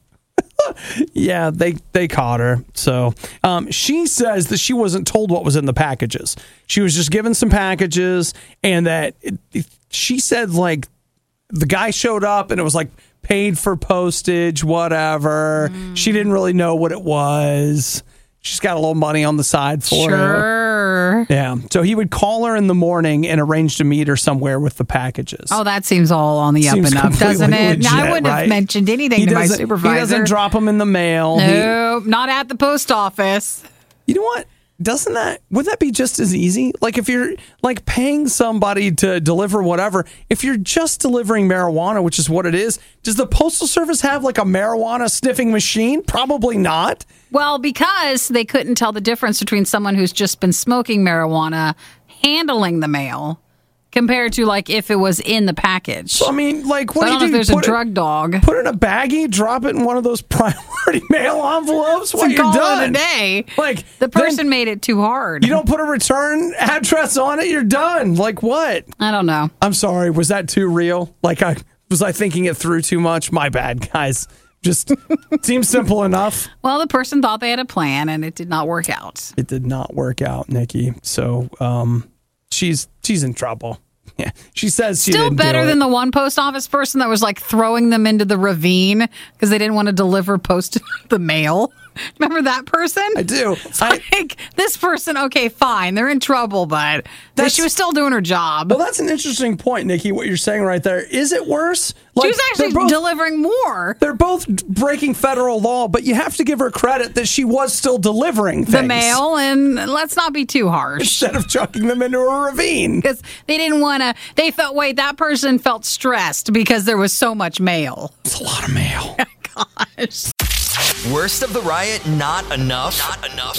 A: yeah, they they caught her. So um, she says that she wasn't told what was in the packages. She was just given some packages, and that it, it, she said like the guy showed up, and it was like paid for postage, whatever. Mm. She didn't really know what it was. She's got a little money on the side for
B: sure.
A: her. Yeah. So he would call her in the morning and arrange to meet her somewhere with the packages.
B: Oh, that seems all on the
A: Seems
B: up and up, doesn't it?
A: legit,
B: I wouldn't
A: right?
B: have mentioned anything
A: He
B: to my
A: doesn't-
B: supervisor.
A: He doesn't drop them in the mail. He-
B: Nope, not at the post office.
A: you know what? Doesn't that, would that be just as easy? Like if you're like paying somebody to deliver whatever, if you're just delivering marijuana, which is what it is, does the Postal Service have like a marijuana sniffing machine? Probably not.
B: Well, because they couldn't tell the difference between someone who's just been smoking marijuana handling the mail compared to like if it was in the package.
A: So, I mean, like, what
B: So I
A: do you
B: don't know
A: do?
B: if there's
A: You
B: a
A: put it-
B: drug dog.
A: Put it in a baggie, drop it in one of those priority mail envelopes. What,
B: So
A: you're
B: call
A: done.
B: it a day.
A: Like
B: The person
A: then
B: made it too hard.
A: you don't put a return address on it. You're done. Like what?
B: I don't know.
A: I'm sorry. Was that too real? Like I was I thinking it through too much? My bad, guys. Just seems simple enough.
B: Well, the person thought they had a plan and it did not work out.
A: It did not work out, Nikki. So um, she's she's in trouble. Yeah, she says she
B: Still
A: didn't
B: better
A: do
B: than
A: it.
B: the one post office person that was like throwing them into the ravine because they didn't want to deliver post the mail. Remember that person?
A: I do.
B: It's
A: I,
B: like this person, okay, fine, they're in trouble, but
A: That's-
B: she was still doing her job.
A: well, that's an interesting point, Nikki. What you're saying right there. Is it worse? Like,
B: she was actually
A: they're both-
B: delivering more.
A: They're both breaking federal law, but you have to give her credit that she was still delivering things.
B: The mail, and let's not be too harsh.
A: Instead of chucking them into a ravine.
B: Because they didn't want to, they felt, wait, that person felt stressed because there was so much mail.
A: It's a lot of mail.
B: Gosh.
C: Worst of the riot, not enough? Not enough.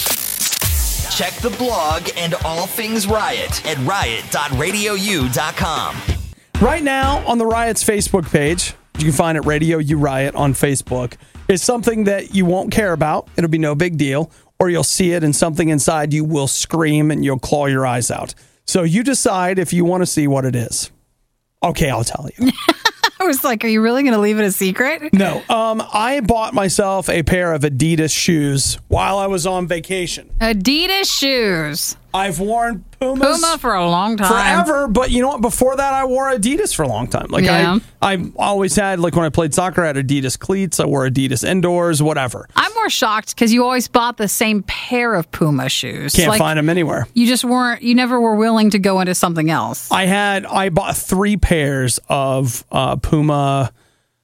C: Check the blog and all things Riot at riot dot radio u dot com.
A: Right now on the Riot's Facebook page, you can find it Radio U Riot on Facebook, is something that you won't care about. It'll be no big deal. Or you'll see it and something inside you will scream and you'll claw your eyes out. So you decide if you want to see what it is. Okay, I'll tell you.
B: I was like, are you really going to leave it a secret?
A: No, um, I bought myself a pair of Adidas shoes while I was on vacation.
B: Adidas shoes.
A: I've worn Pumas
B: Puma for a long time.
A: forever, but you know what? Before that, I wore Adidas for a long time. Like
B: Yeah.
A: I, I always had, like when I played soccer, I had Adidas cleats. I wore Adidas indoors, whatever.
B: I'm more shocked because you always bought the same pair of Puma shoes.
A: Can't
B: Like,
A: find them anywhere.
B: You just weren't, you never were willing to go into something else.
A: I had, I bought three pairs of uh, Puma.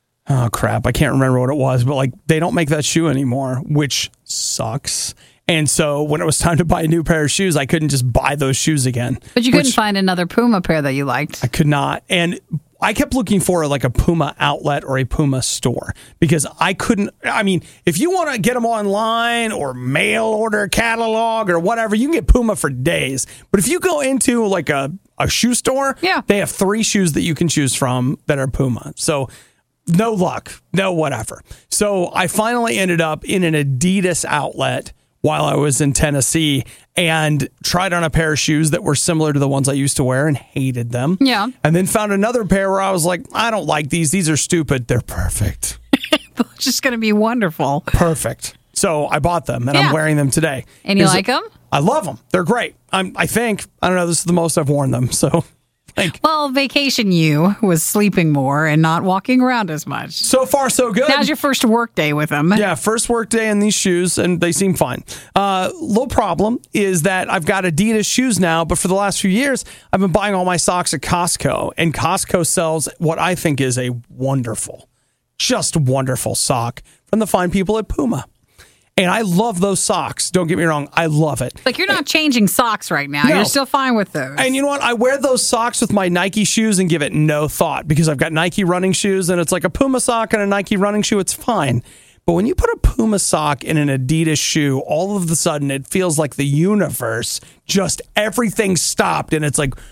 A: Oh crap, I can't remember what it was, but like they don't make that shoe anymore, which sucks. And so when it was time to buy a new pair of shoes, I couldn't just buy those shoes again.
B: But you couldn't
A: which
B: find another Puma pair that you liked.
A: I could not. And I kept looking for like a Puma outlet or a Puma store because I couldn't. I mean, if you want to get them online or mail order catalog or whatever, you can get Puma for days. But if you go into like a, a shoe store,
B: Yeah.
A: they have three shoes that you can choose from that are Puma. So no luck, no whatever. So I finally ended up in an Adidas outlet while I was in Tennessee and tried on a pair of shoes that were similar to the ones I used to wear and hated them.
B: Yeah.
A: And then found another pair where I was like, I don't like these. These are stupid. They're perfect.
B: It's just going to be wonderful.
A: Perfect. So I bought them and
B: Yeah.
A: I'm wearing them today.
B: And you
A: Here's-
B: like them?
A: I love them. They're great. I'm, I think, I don't know, this is the most I've worn them. So like,
B: Well, vacation you was sleeping more and not walking around as much.
A: so far so good.
B: Now's your first work day with them.
A: Yeah, first work day in these shoes, and they seem fine. Uh, little problem is that I've got Adidas shoes now, but for the last few years, I've been buying all my socks at Costco, and Costco sells what I think is a wonderful, just wonderful sock from the fine people at Puma. And I love those socks. Don't get me wrong. I love it.
B: Like you're not changing socks right now.
A: No.
B: You're still fine with those.
A: And you know what? I wear those socks with my Nike shoes and give it no thought because I've got Nike running shoes and it's like a Puma sock and a Nike running shoe. It's fine. But when you put a Puma sock in an Adidas shoe, all of a sudden it feels like the universe, just everything stopped. And it's like,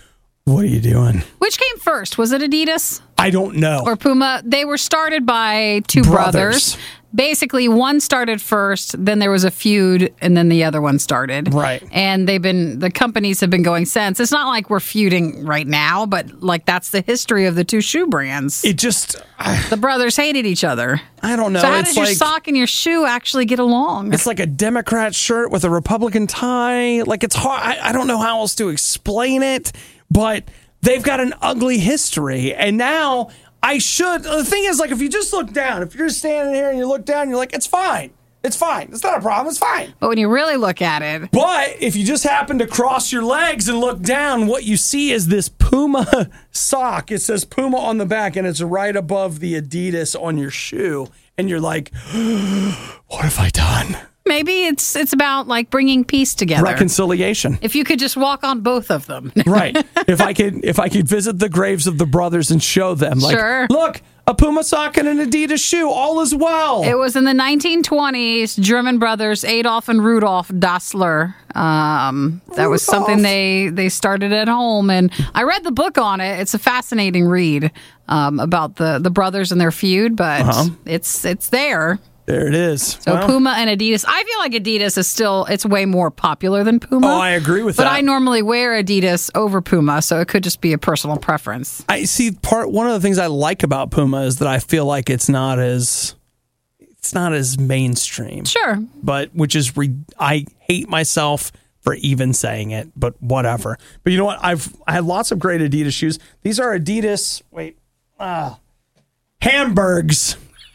A: What are you doing?
B: Which came first? Was it Adidas
A: I don't know.
B: or Puma? They were started by two
A: Brothers.
B: brothers. Basically, one started first, then there was a feud, and then the other one started.
A: Right.
B: And they've been, the companies have been going since. It's not like we're feuding right now, but like that's the history of the two shoe brands.
A: It just, I,
B: The brothers hated each other.
A: I don't know.
B: So how
A: it's
B: does your
A: like,
B: sock and your shoe actually get along?
A: It's like a Democrat shirt with a Republican tie. Like it's hard. I, I don't know how else to explain it, but they've got an ugly history. And now I should. The thing is, like, if you just look down, if you're standing here and you look down, you're like, it's fine. It's fine. It's not a problem. It's fine.
B: But when you really look at it,
A: But if you just happen to cross your legs and look down, what you see is this Puma sock. It says Puma on the back, and it's right above the Adidas on your shoe. And you're like, what have I done?
B: maybe it's it's about like bringing peace together.
A: Reconciliation.
B: If you could just walk on both of them.
A: Right. If I could if I could visit the graves of the brothers and show them, like,
B: Sure.
A: look, a Puma sock and an Adidas shoe, all is well.
B: It was in the nineteen twenties, German brothers Adolf and Rudolf Dassler. Um, that was something they, they started at home. And I read the book on it. It's a fascinating read um, about the, the brothers and their feud, but
A: Uh-huh.
B: it's it's there.
A: There it is.
B: So
A: Well,
B: Puma and Adidas. I feel like Adidas is still, it's way more popular than Puma.
A: Oh, I agree with
B: but
A: that.
B: I normally wear Adidas over Puma, so it could just be a personal preference.
A: I see part one of the things I like about Puma is that I feel like it's not as it's not as mainstream.
B: Sure.
A: But which is re- I hate myself for even saying it, but whatever. But you know what? I've I had lots of great Adidas shoes. These are Adidas, wait. Ah. Hamburgs.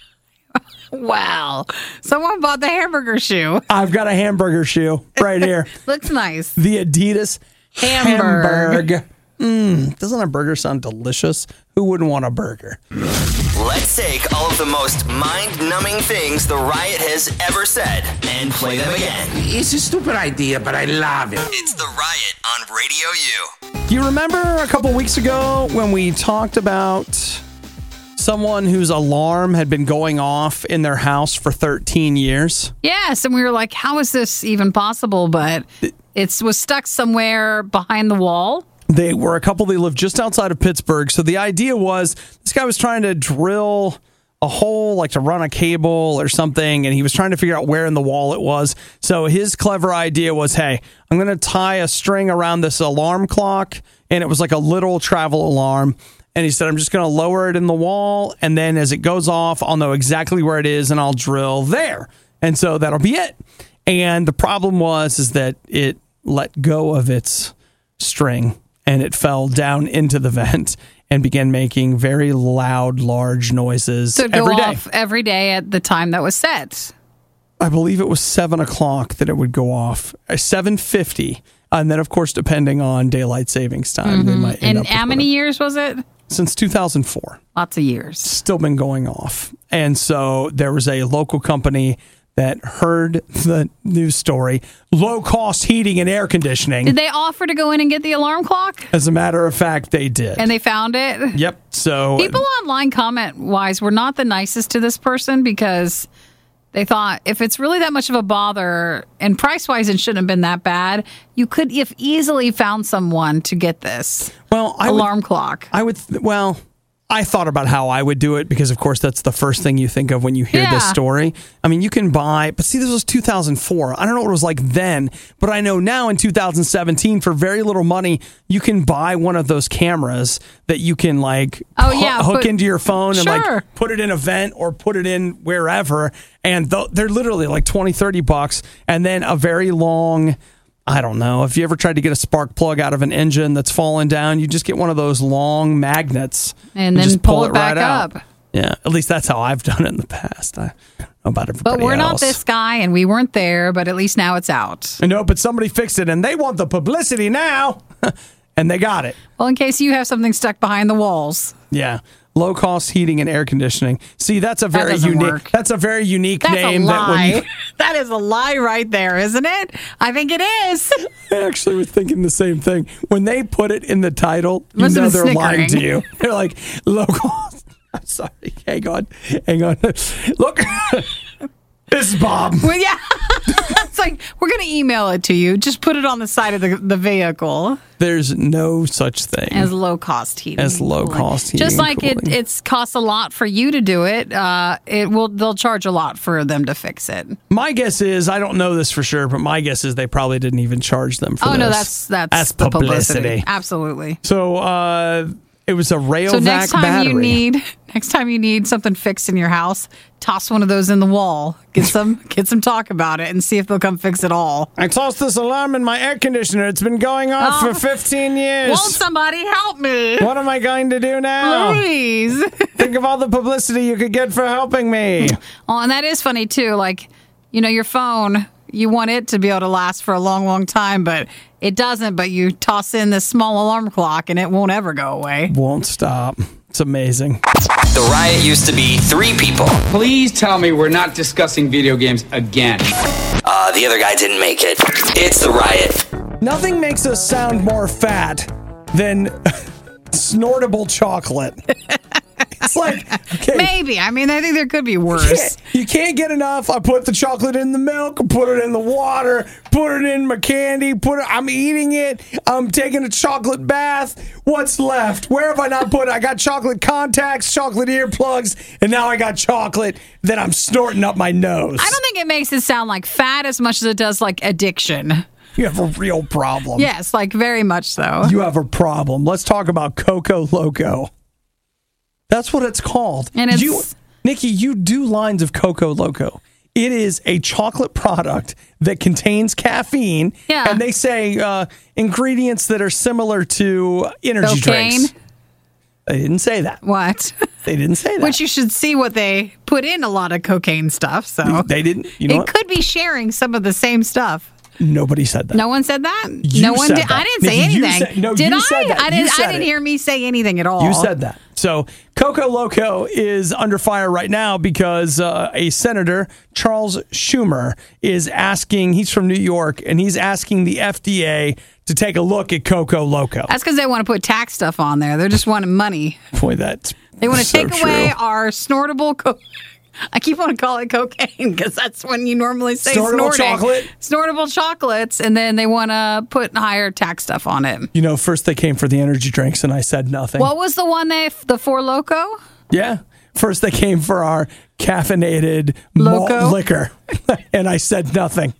B: Wow. Someone bought the hamburger shoe.
A: I've got a hamburger shoe right here.
B: Looks nice.
A: The Adidas
B: Hamburg.
A: Hamburg. Mm, doesn't a burger sound delicious? Who wouldn't want a burger?
C: Let's take all of the most mind-numbing things the Riot has ever said and play them again.
F: It's a stupid idea, but I love it.
C: It's the Riot on Radio U.
A: Do you remember a couple weeks ago when we talked about someone whose alarm had been going off in their house for thirteen years?
B: Yes, and we were like, how is this even possible? But it was stuck somewhere behind the wall.
A: They were a couple, they lived just outside of Pittsburgh. So the idea was this guy was trying to drill a hole, like to run a cable or something, and he was trying to figure out where in the wall it was. So his clever idea was, hey, I'm going to tie a string around this alarm clock, and it was like a literal travel alarm. And he said, I'm just going to lower it in the wall, and then as it goes off, I'll know exactly where it is, and I'll drill there. And so that'll be it. And the problem was is that it let go of its string, and it fell down into the vent and began making very loud, large noises
B: So it'd go
A: every day.
B: off every day at the time that was set.
A: I believe it was seven o'clock that it would go off, uh, seven fifty. And then, of course, depending on daylight savings time, they might end
B: And
A: up
B: how
A: with
B: many
A: whatever.
B: years was it?
A: Since two thousand four.
B: Lots of years.
A: Still been going off. And so there was a local company that heard the news story, low cost heating and air conditioning.
B: Did they offer to go in and get the alarm clock?
A: As a matter of fact, they did.
B: And they found it?
A: Yep. So
B: People online comment wise were not the nicest to this person because they thought if it's really that much of a bother and price wise it shouldn't have been that bad, you could have easily found someone to get this
A: well, I
B: alarm
A: would,
B: clock.
A: I would, th- well, I thought about how I would do it because, of course, that's the first thing you think of when you hear this
B: Yeah.
A: story. I mean, you can buy, but see, this was two thousand four. I don't know what it was like then, but I know now in two thousand seventeen, for very little money, you can buy one of those cameras that you can like
B: Oh,
A: hoo-
B: yeah,
A: hook
B: put-
A: into your phone and
B: Sure.
A: like put it in a vent or put it in wherever. And th- they're literally like twenty, thirty bucks. And then a very long, I don't know, if you ever tried to get a spark plug out of an engine that's fallen down, you just get one of those long magnets
B: And then
A: just
B: pull it back
A: out.
B: up.
A: Yeah, at least that's how I've done it in the past. I don't know about everybody
B: But we're not
A: else.
B: this guy and we weren't there, but at least now it's out.
A: No, but somebody fixed it and they want the publicity now. And they got it.
B: Well, in case you have something stuck behind the walls.
A: Yeah. Low cost heating and air conditioning. See, that's a
B: That
A: very
B: doesn't
A: unique
B: work.
A: that's a very unique
B: That's
A: name
B: a
A: that when
B: lie.
A: you
B: That is a lie right there, isn't it? I think it is.
A: I actually was thinking the same thing. When they put it in the title, you
B: Must
A: know
B: have
A: they're
B: been
A: lying to
B: snickering.
A: you. They're like, low cost. I'm sorry. Hang on. Hang on. Look. This is Bob.
B: Well, yeah. That's like, we're going to email it to you. Just put it on the side of the, the vehicle.
A: There's no such thing
B: as low cost heating.
A: As low cost heating.
B: Just like
A: and
B: it, it's costs a lot for you to do it. Uh, it will. They'll charge a lot for them to fix it.
A: My guess is, I don't know this for sure, but my guess is they probably didn't even charge them for
B: oh,
A: this.
B: no, that's that's,
A: that's
B: the
A: publicity.
B: publicity. Absolutely.
A: So uh, it was a Rayovac
B: So next time
A: battery.
B: you need next time you need something fixed in your house, toss one of those in the wall. Get some get some talk about it and see if they'll come fix it all.
A: I tossed this alarm in my air conditioner. It's been going off
B: Oh.
A: for fifteen years.
B: Won't somebody help me?
A: What am I going to do now?
B: Please.
A: Think of all the publicity you could get for helping me.
B: Oh, and that is funny too. Like, you know, your phone, you want it to be able to last for a long, long time, but it doesn't. But you toss in this small alarm clock and it won't ever go away.
A: Won't stop. It's amazing.
C: The Riot used to be three people.
F: Please tell me we're not discussing video games again.
C: Uh, the other guy didn't make it. It's the Riot.
A: Nothing makes us sound more fat than snortable chocolate. It's like, okay.
B: Maybe. I mean, I think there could be
A: You
B: worse.
A: can't, you can't get enough. I put the chocolate in the milk, put it in the water, put it in my candy, put it, I'm eating it. I'm taking a chocolate bath. What's left? Where have I not put it? I got chocolate contacts, chocolate earplugs, and now I got chocolate that I'm snorting up my nose.
B: I don't think it makes it sound like fat as much as it does like addiction.
A: You have a real problem.
B: Yes, like very much so.
A: You have a problem. Let's talk about Coco Loco. That's what it's called.
B: And it's-
A: you, Nikki, you do lines of Coco Loco. It is a chocolate product that contains caffeine.
B: Yeah.
A: And they say uh, ingredients that are similar to energy
B: Cocaine?
A: drinks. They didn't say that.
B: What?
A: They didn't say that.
B: Which you should see what they put in a lot of cocaine stuff. So
A: They didn't. You know
B: it
A: what?
B: could be sharing some of the same stuff.
A: Nobody said that.
B: No one said that.
A: You
B: no one
A: said
B: did.
A: that.
B: I didn't say
A: Nikki, you
B: anything.
A: said- no,
B: did
A: you
B: I?
A: said that.
B: I
A: You
B: didn't.
A: said
B: I didn't
A: it.
B: hear me say anything at all.
A: You said that. So Coco Loco is under fire right now because uh, a senator, Charles Schumer, is asking, he's from New York, and he's asking the F D A to take a look at Coco Loco.
B: That's because they want to put tax stuff on there. They're just wanting money.
A: Boy, that's
B: They want to
A: so
B: take away
A: true.
B: our snortable. Co- I keep wanting to call it cocaine because that's when you normally say
A: Snortable
B: snorting.
A: chocolate?
B: Snortable chocolates, and then they want to put higher tax stuff on it.
A: You know, first they came for the energy drinks, and I said nothing.
B: What was the one they the Four Loco?
A: Yeah. First they came for our caffeinated malt
B: Loco?
A: liquor, and I said nothing.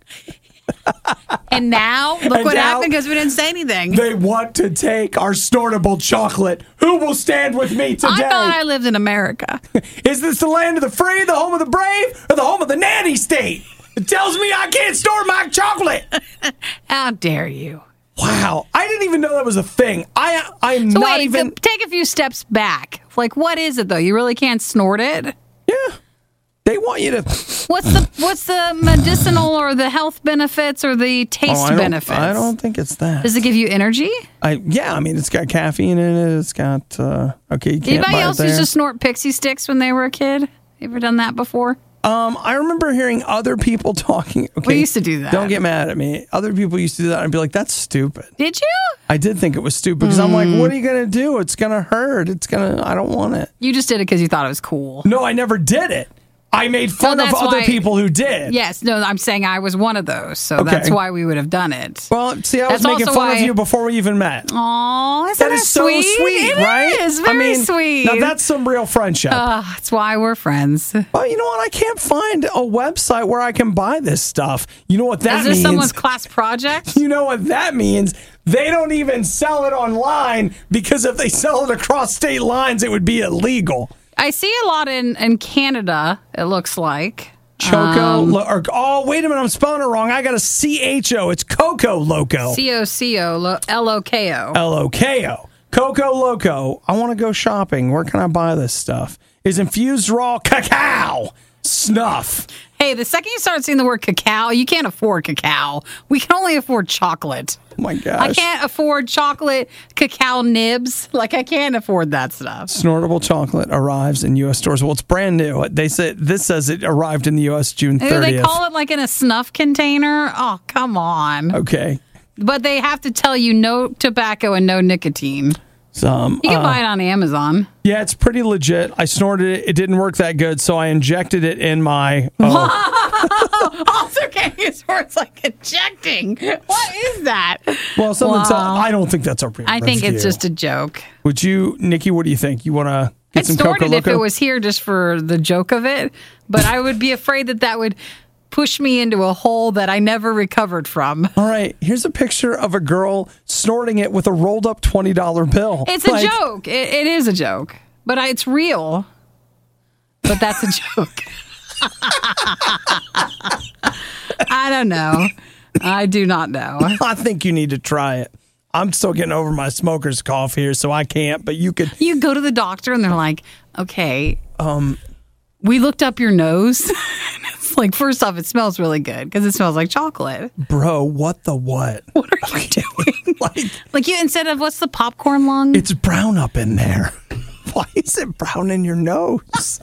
B: And now look
A: And
B: what
A: now-
B: happened because we didn't say anything.
A: They want to take our snortable chocolate. Who will stand with me today?
B: I thought I lived in America.
A: Is this the land of the free, the home of the brave, or the home of the nanny state? It tells me I can't store my chocolate.
B: How dare you?
A: Wow, I didn't even know that was a thing. I I'm
B: So
A: not
B: wait,
A: even.
B: so take a few steps back. Like, what is it though? You really can't snort it.
A: Yeah, they want you to.
B: What's the what's the medicinal or the health benefits or the taste
A: Oh, I don't-
B: benefits?
A: I don't think it's that.
B: Does it give you energy?
A: I yeah, I mean it's got caffeine in it. It's got uh, okay. You can't
B: Anybody
A: buy
B: else
A: it
B: used
A: there.
B: to snort pixie sticks when they were a kid? You ever done that before?
A: Um, I remember hearing other people talking. Okay,
B: We used to do that.
A: Don't get mad at me. Other people used to do that. I'd be like, "That's stupid."
B: Did you?
A: I did think it was stupid because I'm like, "What are you gonna do? It's gonna hurt. It's gonna. I don't want it."
B: You just did it because you thought it was cool.
A: No, I never did it. I made fun
B: So
A: of
B: that's
A: other
B: why-
A: people who did.
B: Yes, no, I'm saying I was one of those, so
A: Okay.
B: that's why we would have done it.
A: Well, see, I was
B: That's
A: making
B: also
A: fun of
B: why-
A: you before we even met.
B: Aw, isn't
A: That is so
B: sweet?
A: sweet,
B: It
A: right?
B: is very
A: I mean,
B: sweet.
A: Now that's some real friendship.
B: Ah, that's why we're friends.
A: well, you know what? I can't find a website where I can buy this stuff. You know what that
B: Is this
A: means?
B: someone's class project?
A: You know what that means? They don't even sell it online because if they sell it across state lines, it would be illegal.
B: I see a lot in, in Canada, it looks like.
A: Choco,
B: Um,
A: lo- or, oh, wait a minute, I'm spelling it wrong. I got a C H O. It's Coco Loco.
B: C O C O, L O K O.
A: L O K O. Coco Loco. I want to go shopping. Where can I buy this stuff? Is infused raw cacao snuff.
B: Hey, the second you start seeing the word cacao, you can't afford cacao. We can only afford chocolate.
A: Oh my gosh.
B: I can't afford chocolate cacao nibs. Like, I can't afford that stuff.
A: Snortable chocolate arrives in U S stores. Well, it's brand new. They say this says it arrived in the U S June
B: Do
A: thirtieth.
B: they call it like in a snuff container? Oh, come on.
A: Okay.
B: But they have to tell you no tobacco and no nicotine.
A: Some.
B: You can
A: uh,
B: buy it on Amazon.
A: Yeah, it's pretty legit. I snorted it. It didn't work that good, so I injected it in my. Oh,
B: Also, can't use It's like injecting. What is that?
A: Well, someone
B: Wow.
A: tell. I don't think that's a real
B: I think
A: review.
B: it's just a joke.
A: Would you, Nikki? What do you think? You want to get
B: I'd
A: some
B: snort
A: Coco
B: it if
A: Loco?
B: it was here just for the joke of it, but I would be afraid that that would push me into a hole that I never recovered from.
A: All right, here's a picture of a girl snorting it with a rolled up twenty dollar bill.
B: It's a
A: Like,
B: joke. It, it is a joke, but I, it's real. But that's a joke. I don't know. I do not know.
A: I think you need to try it. I'm still getting over my smoker's cough here, so I can't. But you could.
B: You go to the doctor and they're like, okay, um, we looked up your nose. It's like, first off, it smells really good because it smells like chocolate.
A: Bro, what the what?
B: What are you doing?
A: Like,
B: Like you, instead of what's the popcorn lung?
A: it's brown up in there. Why is it brown in your nose?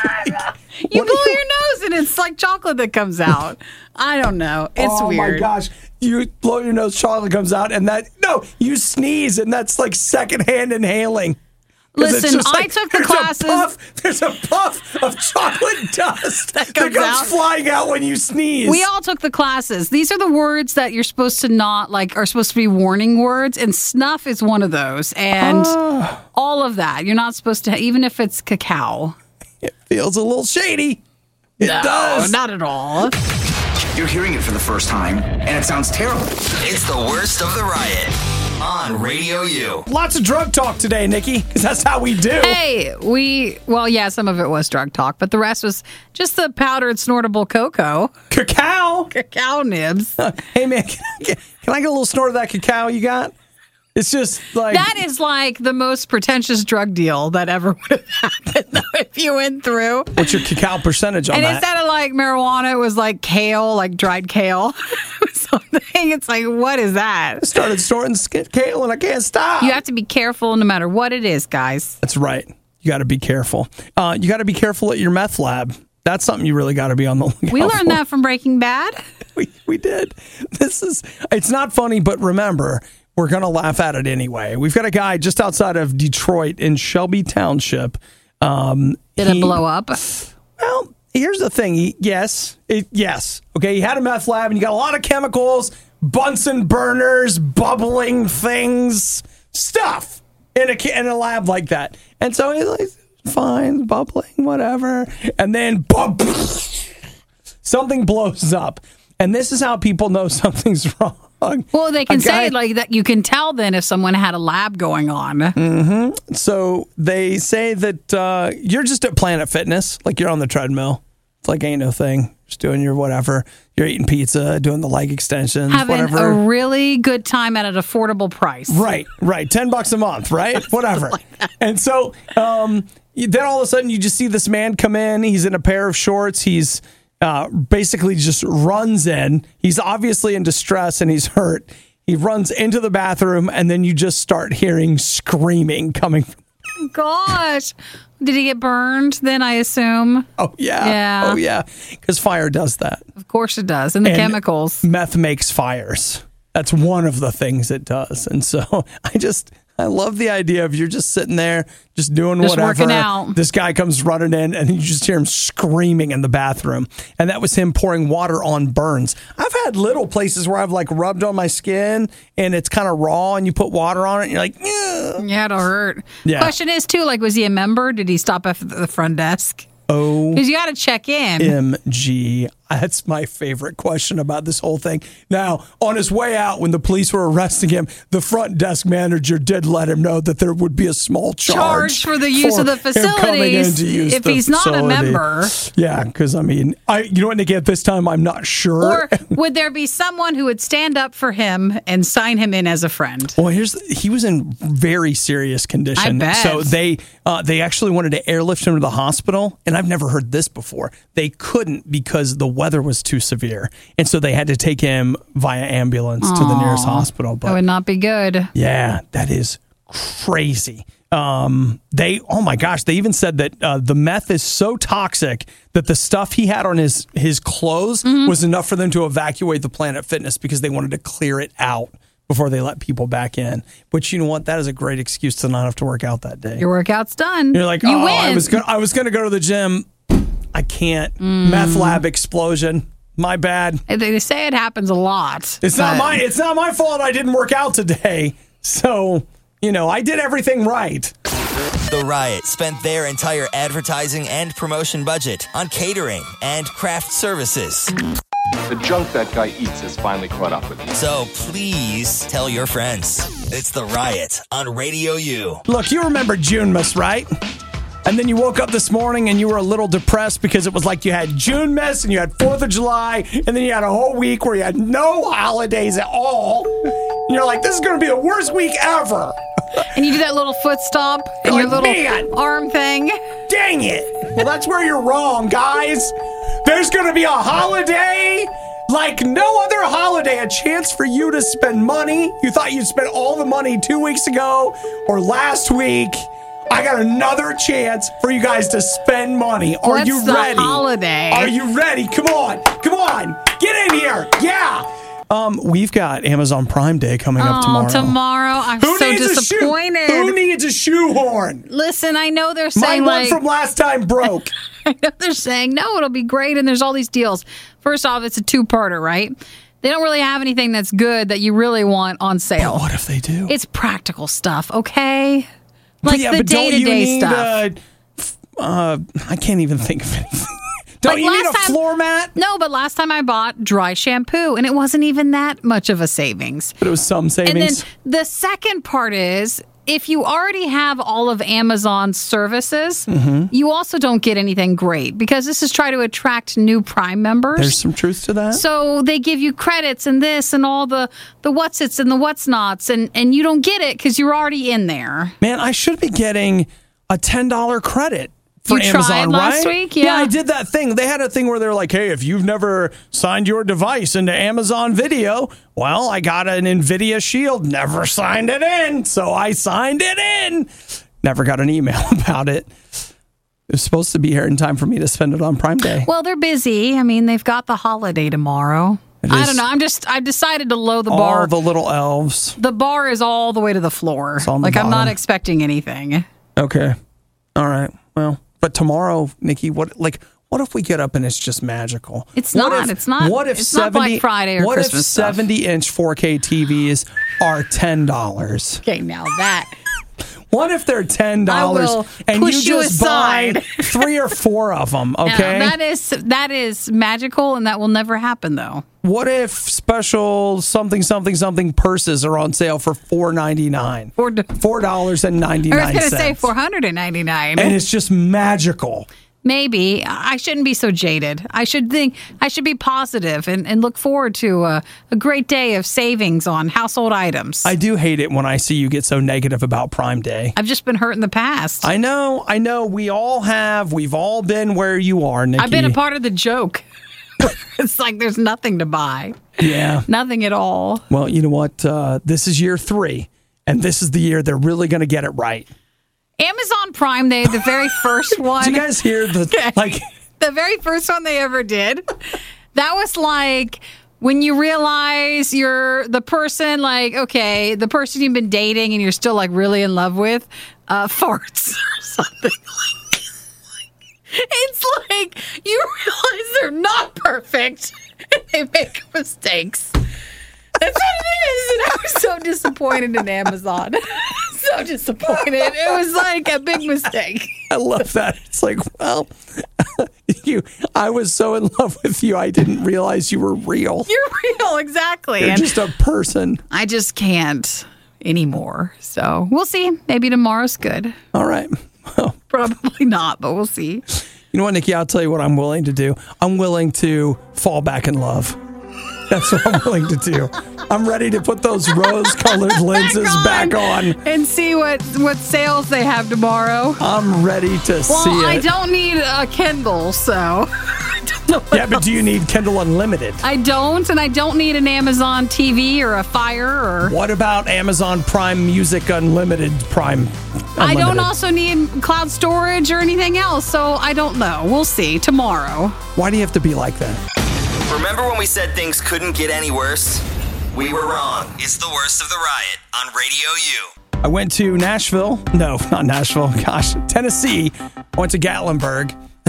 B: You
A: what
B: blow
A: are you-
B: your nose and it's like chocolate that comes out. I don't know. It's
A: oh
B: weird.
A: my gosh. You blow your nose, chocolate comes out, and that, no, you sneeze, and that's like secondhand inhaling. 'Cause it's
B: Listen,
A: just
B: I
A: like,
B: took the
A: there's
B: classes-
A: A puff, there's a puff of chocolate dust that
B: comes
A: comes
B: out.
A: flying out when you sneeze.
B: We all took the classes. These are the words that you're supposed to not like are supposed to be warning words, and snuff is one of those. And
A: Ah.
B: all of that. You're not supposed to, even if it's cacao.
A: It feels a little shady. It does.
B: not at all.
G: You're hearing it for the first time, and it sounds terrible.
C: It's the worst of the riot on Radio U.
A: Lots of drug talk today, Nikki, because that's how we do.
B: Hey, we, well, yeah, some of it was drug talk, but the rest was just the powdered snortable cocoa.
A: Cacao.
B: Cacao nibs.
A: Hey, man, can I, get, can I get a little snort of that cacao you got? It's just like.
B: That is like the most pretentious drug deal that ever would have happened though, if you went through.
A: What's your cacao percentage on
B: And
A: that?
B: instead of like marijuana, it was like kale, like dried kale. Something. It's like, what is that?
A: Started snorting sk- kale and I can't stop.
B: You have to be careful no matter what it is, guys.
A: That's right. You got to be careful. Uh, you got to be careful at your meth lab. That's something you really got to be on the lookout
B: We learned
A: for.
B: that from Breaking Bad.
A: We, we did. This is, it's not funny, but remember, we're going to laugh at it anyway. We've got a guy just outside of Detroit in Shelby Township. Um,
B: Did
A: he-
B: it blow up?
A: Well, here's the thing. He, yes, it, yes. Okay, he had a meth lab, and you got a lot of chemicals, Bunsen burners, bubbling things, stuff in a ca- in a lab like that. And so he's like, fine, bubbling, whatever. And then, bump, something blows up. And this is how people know something's wrong.
B: Well, they can
A: A guy-
B: say like that. You can tell then if someone had a lab going on.
A: So they say that uh, you're just at Planet Fitness, like you're on the treadmill. It's like ain't no thing. Just doing your whatever. You're eating pizza, doing the leg extensions,
B: Having
A: whatever.
B: a really good time at an affordable price.
A: Right, right. Ten bucks a month, right? Whatever. And so um, you- then all of a sudden you just see this man come in. He's in a pair of shorts. He's uh, basically just runs in. He's obviously in distress and he's hurt. He runs into the bathroom and then you just start hearing screaming coming from.
B: Gosh. Did he get burned then, I assume?
A: Oh, yeah.
B: Yeah.
A: Oh, yeah. Because fire does that.
B: Of course it does. And the
A: And
B: chemicals.
A: Meth makes fires. That's one of the things it does. And so I just, I love the idea of you're just sitting there, just doing
B: Just
A: whatever.
B: working out.
A: This guy comes running in and you just hear him screaming in the bathroom. And that was him pouring water on burns. I've had little places where I've like rubbed on my skin and it's kind of raw and you put water on it and you're like, yeah.
B: Yeah, it'll hurt.
A: Yeah.
B: Question is, too, like, was he a member? Did he stop at the front desk?
A: Oh.
B: Because you got to check in.
A: M G. That's my favorite question about this whole thing. Now, on his way out, when the police were arresting him, the front desk manager did let him know that there would be a small charge,
B: Charge for the use of the
A: him coming in
B: facilities
A: to use
B: if
A: the
B: he's not a
A: facility.
B: member.
A: Yeah, because I mean, I you know what, Nikki, at this time, I'm not sure.
B: Or would there be someone who would stand up for him and sign him in as a friend?
A: Well, here's he was in very serious condition.
B: I bet.
A: So they uh, they actually wanted to airlift him to the hospital, and I've never heard this before. They couldn't because the weather was too severe, and so they had to take him via ambulance to the nearest hospital.
B: That would
A: But
B: not be good.
A: yeah, that is crazy. Um, they oh my gosh, they even said that uh, the meth is so toxic that the stuff he had on his his clothes
B: Mm-hmm.
A: was enough for them to evacuate the Planet Fitness because they wanted to clear it out before they let people back in. But you know what? That is a great excuse to not have to work out that day.
B: Your workout's done.
A: You're like,
B: you
A: oh,
B: win.
A: I was gonna, I was going to go to the gym. I can't.
B: Mm.
A: Meth lab explosion. My bad.
B: They say it happens a lot.
A: It's not
B: but-
A: my it's not my fault I didn't work out today. So, you know, I did everything right.
C: The Riot spent their entire advertising and promotion budget on catering and craft services.
H: The junk that guy eats has finally caught up with me.
C: So please tell your friends. It's The Riot on Radio U.
A: Look, you remember June Miss, right? And then you woke up this morning and you were a little depressed because it was like you had June Miss and you had fourth of July and then you had a whole week where you had no holidays at all. And you're like, this is going to be the worst week ever.
B: And you do that little foot stomp and
A: You're
B: your
A: like,
B: little
A: "Man,
B: arm thing.
A: dang it. Well, that's where you're wrong, guys. There's going to be a holiday like no other holiday, a chance for you to spend money. You thought you'd spent all the money two weeks ago or last week. I got another chance for you guys to spend money. Are
B: What's
A: you
B: the
A: ready?
B: holiday?
A: Are you ready? Come on. Come on. Get in here. Yeah. Um, we've got Amazon Prime Day coming up
B: Oh,
A: tomorrow.
B: tomorrow. I'm
A: Who
B: so
A: needs
B: disappointed.
A: A shoe? Who needs a shoehorn?
B: Listen, I know they're
A: My
B: saying
A: one
B: like
A: from last time broke.
B: I know they're saying no, it'll be great, and there's all these deals. First off, it's a two-parter, right? They don't really have anything that's good that you really want on sale.
A: What if they do?
B: It's practical stuff, okay? Like
A: yeah,
B: the
A: but don't you
B: day-to-day
A: need,
B: stuff.
A: Uh, f- uh, I can't even think of anything. Don't
B: Like
A: you need a
B: last time-
A: floor mat?
B: No, but last time I bought dry shampoo, and it wasn't even that much of a savings.
A: But it was some savings.
B: And then the second part is, if you already have all of Amazon's services,
A: Mm-hmm.
B: you also don't get anything great because this is try to attract new Prime members.
A: There's some truth to that.
B: So they give you credits and this and all the the what's its and the what's nots, and and you don't get it because you're already in there.
A: Man, I should be getting a ten dollars credit for
B: You
A: Amazon,
B: tried last
A: right?
B: week? Yeah.
A: I did that thing. They had a thing where they're like, hey, if you've never signed your device into Amazon Video, well, I got an NVIDIA Shield, never signed it in. So I signed it in. Never got an email about it. It was supposed to be here in time for me to spend it on Prime Day.
B: Well, they're busy. I mean, they've got the holiday tomorrow.
A: It
B: I
A: is
B: don't know. I'm just, I've decided to lower the
A: all
B: bar.
A: the little elves.
B: The bar is all the way to the floor.
A: on the
B: Like, I'm not
A: bottom.
B: expecting anything.
A: Okay. All right. Well, but tomorrow, Nikki, what like what if we get up and it's just magical?
B: It's
A: What
B: not.
A: if-
B: It's not-
A: What if
B: it's not Black Friday or
A: what
B: Christmas
A: if
B: stuff.
A: seventy inch four K T Vs are ten dollars?
B: Okay, now that.
A: What if they're ten dollars
B: I will
A: and
B: push
A: you
B: you
A: just buy
B: aside.
A: three or four of them?
B: Now,
A: Okay.
B: that is that is magical, and that will never happen, though.
A: What if special something something something purses are on sale for four ninety nine?
B: Four d-
A: Four dollars and ninety
B: I
A: nine
B: was
A: cents.
B: going to say four hundred ninety-nine.
A: and it's just magical.
B: Maybe. I shouldn't be so jaded. I should think I should be positive and, and look forward to a, a great day of savings on household items.
A: I do hate it when I see you get so negative about Prime Day.
B: I've just been hurt in the past.
A: I know, I know. We all have. We've all been where you are, Nikki.
B: I've been a part of the joke. It's like there's nothing to buy.
A: Yeah.
B: Nothing at all.
A: Well, you know what? Uh, this is year three, and this is the year they're really going to get it right.
B: Amazon Prime Day, the very first one.
A: Did you guys hear the like?
B: The very first one they ever did. That was like when you realize you're the person, like, okay, the person you've been dating and you're still like really in love with, uh, farts or something like that. It's like you realize they're not perfect and they make mistakes. That's what it is. And I was so disappointed in Amazon. So disappointed. It was like a big mistake.
A: I love that. It's like, well, you. I was so in love with you, I didn't realize you were real.
B: You're real, exactly.
A: You're
B: And
A: just a person.
B: I just can't anymore. So we'll see. Maybe tomorrow's good.
A: All right. Well,
B: Probably not, but we'll see.
A: you know what, Nikki? I'll tell you what I'm willing to do. I'm willing to fall back in love. That's what I'm willing to do. I'm ready to put those rose-colored lenses back on.
B: And see what, what sales they have tomorrow.
A: I'm ready to
B: Well,
A: see it.
B: I don't need a Kindle, so I don't know what
A: Yeah, but do you need Kindle Unlimited?
B: I don't, and I don't need an Amazon T V or a Fire or...
A: What about Amazon Prime Music Unlimited Prime? Unlimited?
B: I don't also need cloud storage or anything else, so I don't know. We'll see tomorrow.
A: Why do you have to be like that?
C: Remember when we said things couldn't get any worse? We were wrong. It's the worst of the Riot on Radio U.
A: I went to Nashville. No, not Nashville. Gosh, Tennessee. I went to Gatlinburg. I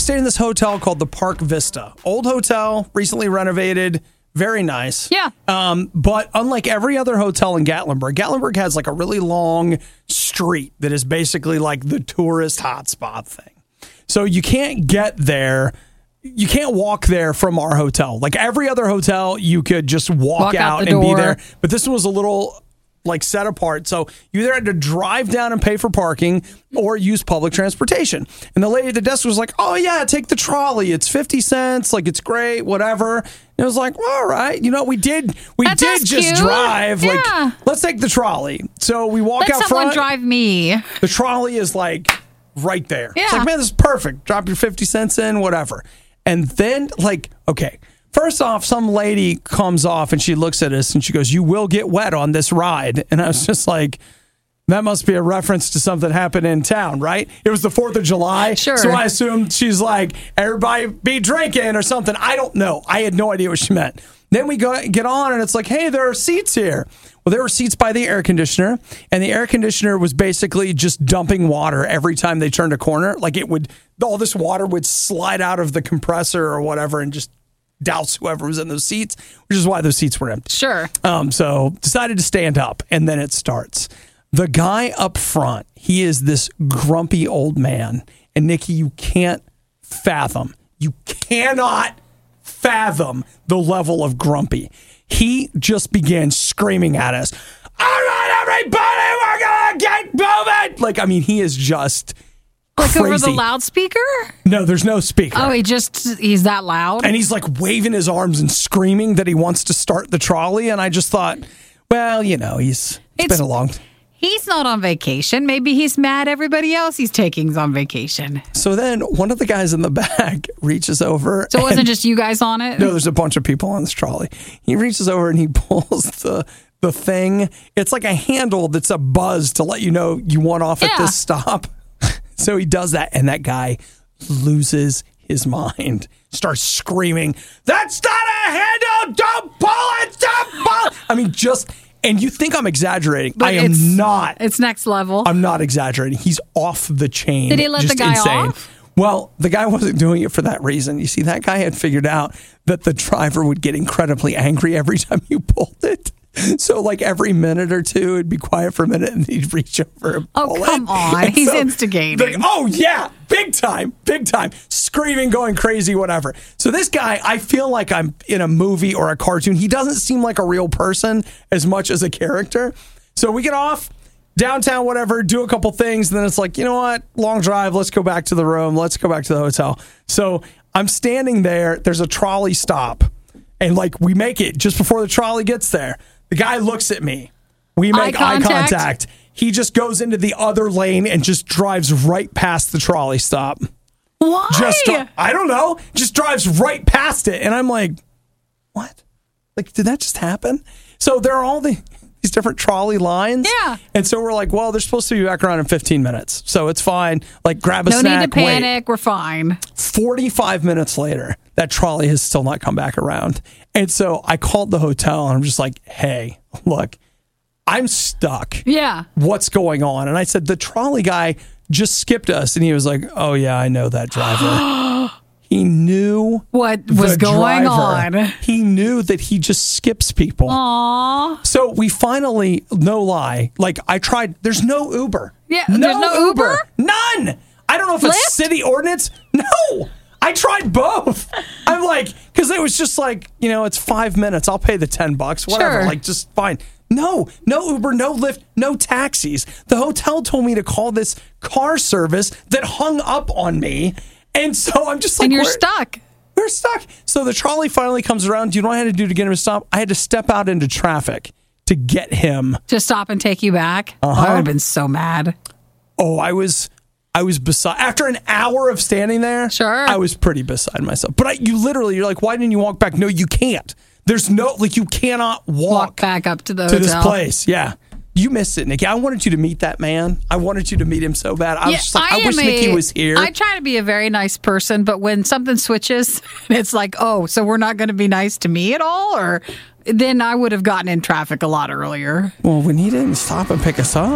A: stayed in this hotel called the Park Vista. Old hotel, recently renovated, very nice.
B: Yeah.
A: Um, but unlike every other hotel in Gatlinburg, Gatlinburg has like a really long street that is basically like the tourist hotspot thing. So you can't get there. You can't walk there from our hotel. Like every other hotel, you could just walk,
B: Walk out
A: out
B: the
A: and
B: door.
A: be there. But this one was a little like set apart. So you either had to drive down and pay for parking or use public transportation. And the lady at the desk was like, oh yeah, take the trolley. It's fifty cents. Like it's great, whatever. And it was like, well, all right. You know, we did, we
B: That
A: did
B: sounds
A: just
B: cute.
A: drive.
B: Yeah.
A: Like, let's take the trolley. So we walk
B: Let
A: out
B: someone
A: front.
B: drive me.
A: The trolley is like right there. It's
B: Yeah.
A: like, man, this is perfect. Drop your fifty cents in, whatever. And then, like, okay, first off, some lady comes off and she looks at us and she goes, you will get wet on this ride. And I was just like, that must be a reference to something happened in town, right? It was the fourth of July.
B: Sure.
A: So I assumed she's like, everybody be drinking or something. I don't know. I had no idea what she meant. Then we go get on and it's like, hey, there are seats here. Well, there were seats by the air conditioner, and the air conditioner was basically just dumping water every time they turned a corner. Like it would, all this water would slide out of the compressor or whatever and just douse whoever was in those seats, which is why those seats were empty.
B: Sure.
A: Um, so decided to stand up, and then it starts. The guy up front, he is this grumpy old man, and Nikki, you can't fathom, you cannot fathom the level of grumpy. He just began screaming at us, all right, everybody, we're gonna get moving. Like, I mean, he is just
B: Like
A: crazy.
B: over the loudspeaker?
A: No, there's no speaker.
B: Oh, he just, he's that loud?
A: And he's like waving his arms and screaming that he wants to start the trolley. And I just thought, well, you know, he's it's,
B: It's-
A: been a long.
B: He's not on vacation. Maybe he's mad everybody else he's taking's on vacation.
A: So then one of the guys in the back reaches over.
B: So it wasn't
A: and-
B: just you guys on it?
A: No, there's a bunch of people on this trolley. He reaches over and he pulls the the thing. It's like a handle that's a buzz to let you know you want off at
B: Yeah.
A: this stop. So he does that, and that guy loses his mind. Starts screaming, "That's not a handle! Don't pull it! Don't pull it!" I mean, just, and you think I'm exaggerating.
B: But
A: I am
B: it's-
A: not.
B: It's next level.
A: I'm not exaggerating. He's off the chain.
B: Did he let the
A: Just
B: guy
A: insane.
B: off?
A: Well, the guy wasn't doing it for that reason. You see, that guy had figured out that the driver would get incredibly angry every time you pulled it. So, like every minute or two, it'd be quiet for a minute, and he'd reach over and
B: Oh,
A: pull
B: come
A: it.
B: on.
A: And
B: He's
A: so
B: instigating.
A: the- oh, yeah. Big time. Big time. Screaming, going crazy, whatever. So, this guy, I feel like I'm in a movie or a cartoon. He doesn't seem like a real person as much as a character. So, we get off downtown, whatever, do a couple things. And then it's like, you know what? Long drive. Let's go back to the room. Let's go back to the hotel. So, I'm standing there. There's a trolley stop. And like, we make it just before the trolley gets there. The guy looks at me. We make
B: Eye
A: eye
B: contact?
A: contact. He just goes into the other lane and just drives right past the trolley stop.
B: Why?
A: Just, I don't know, just drives right past it. And I'm like, what? Like, did that just happen? So there are all the, these different trolley lines.
B: Yeah.
A: And so we're like, well, they're supposed to be back around in fifteen minutes. So it's fine. Like, grab a
B: no
A: snack.
B: need to
A: wait.
B: panic. We're fine.
A: forty-five minutes later, that trolley has still not come back around. And so I called the hotel and I'm just like, hey, look, I'm stuck.
B: Yeah.
A: What's going on? And I said, the trolley guy just skipped us. And he was like, oh, yeah, I know that driver. He knew
B: What was
A: the
B: going
A: driver.
B: on?
A: He knew that he just skips people.
B: Aw.
A: So we finally, no lie, like I tried, there's no Uber.
B: Yeah, there's no Uber?
A: None. I don't know if it's
B: Lyft?
A: city ordinance. No. I tried both. I'm like, because it was just like, you know, it's five minutes. I'll pay the ten bucks, whatever.
B: Sure.
A: Like, just fine. No, no Uber, no Lyft, no taxis. The hotel told me to call this car service that hung up on me. And so I'm just like,
B: And you're
A: we're-
B: stuck.
A: We're stuck. So the trolley finally comes around. Do you know what I had to do to get him to stop? I had to step out into traffic to get him.
B: To stop and take you back?
A: Uh-huh.
B: Oh, I would have been so mad.
A: Oh, I was, I was beside. After an hour of standing there,
B: Sure.
A: I was pretty beside myself. But I, you literally, you're like, why didn't you walk back? No, you can't. There's no, like, you cannot walk,
B: Walk back up to the
A: to
B: hotel.
A: this place. Yeah. You missed it, Nikki. I wanted you to meet that man. I wanted you to meet him so bad. I was just like, I,
B: am
A: wish
B: a-
A: Nikki was here.
B: I try to be a very nice person, but when something switches, it's like, oh, so we're not going to be nice to me at all? Or then I would have gotten in traffic a lot earlier.
A: well, when he didn't stop and pick us up.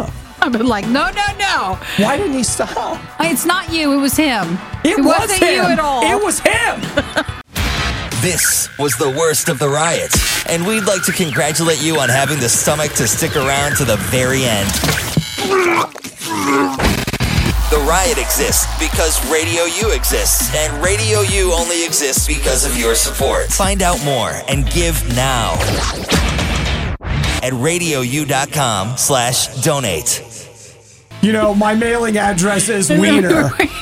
B: I've been like, no, no, no.
A: Why didn't he stop?
B: It's not you. It was him.
A: It, was
B: wasn't
A: him.
B: you at all.
A: It was him.
C: This was the worst of the riot, and we'd like to congratulate you on having the stomach to stick around to the very end. The Riot exists because Radio U exists, and Radio U only exists because of your support. Find out more and give now at radiou.com slash donate.
A: You know, my mailing address is Wiener.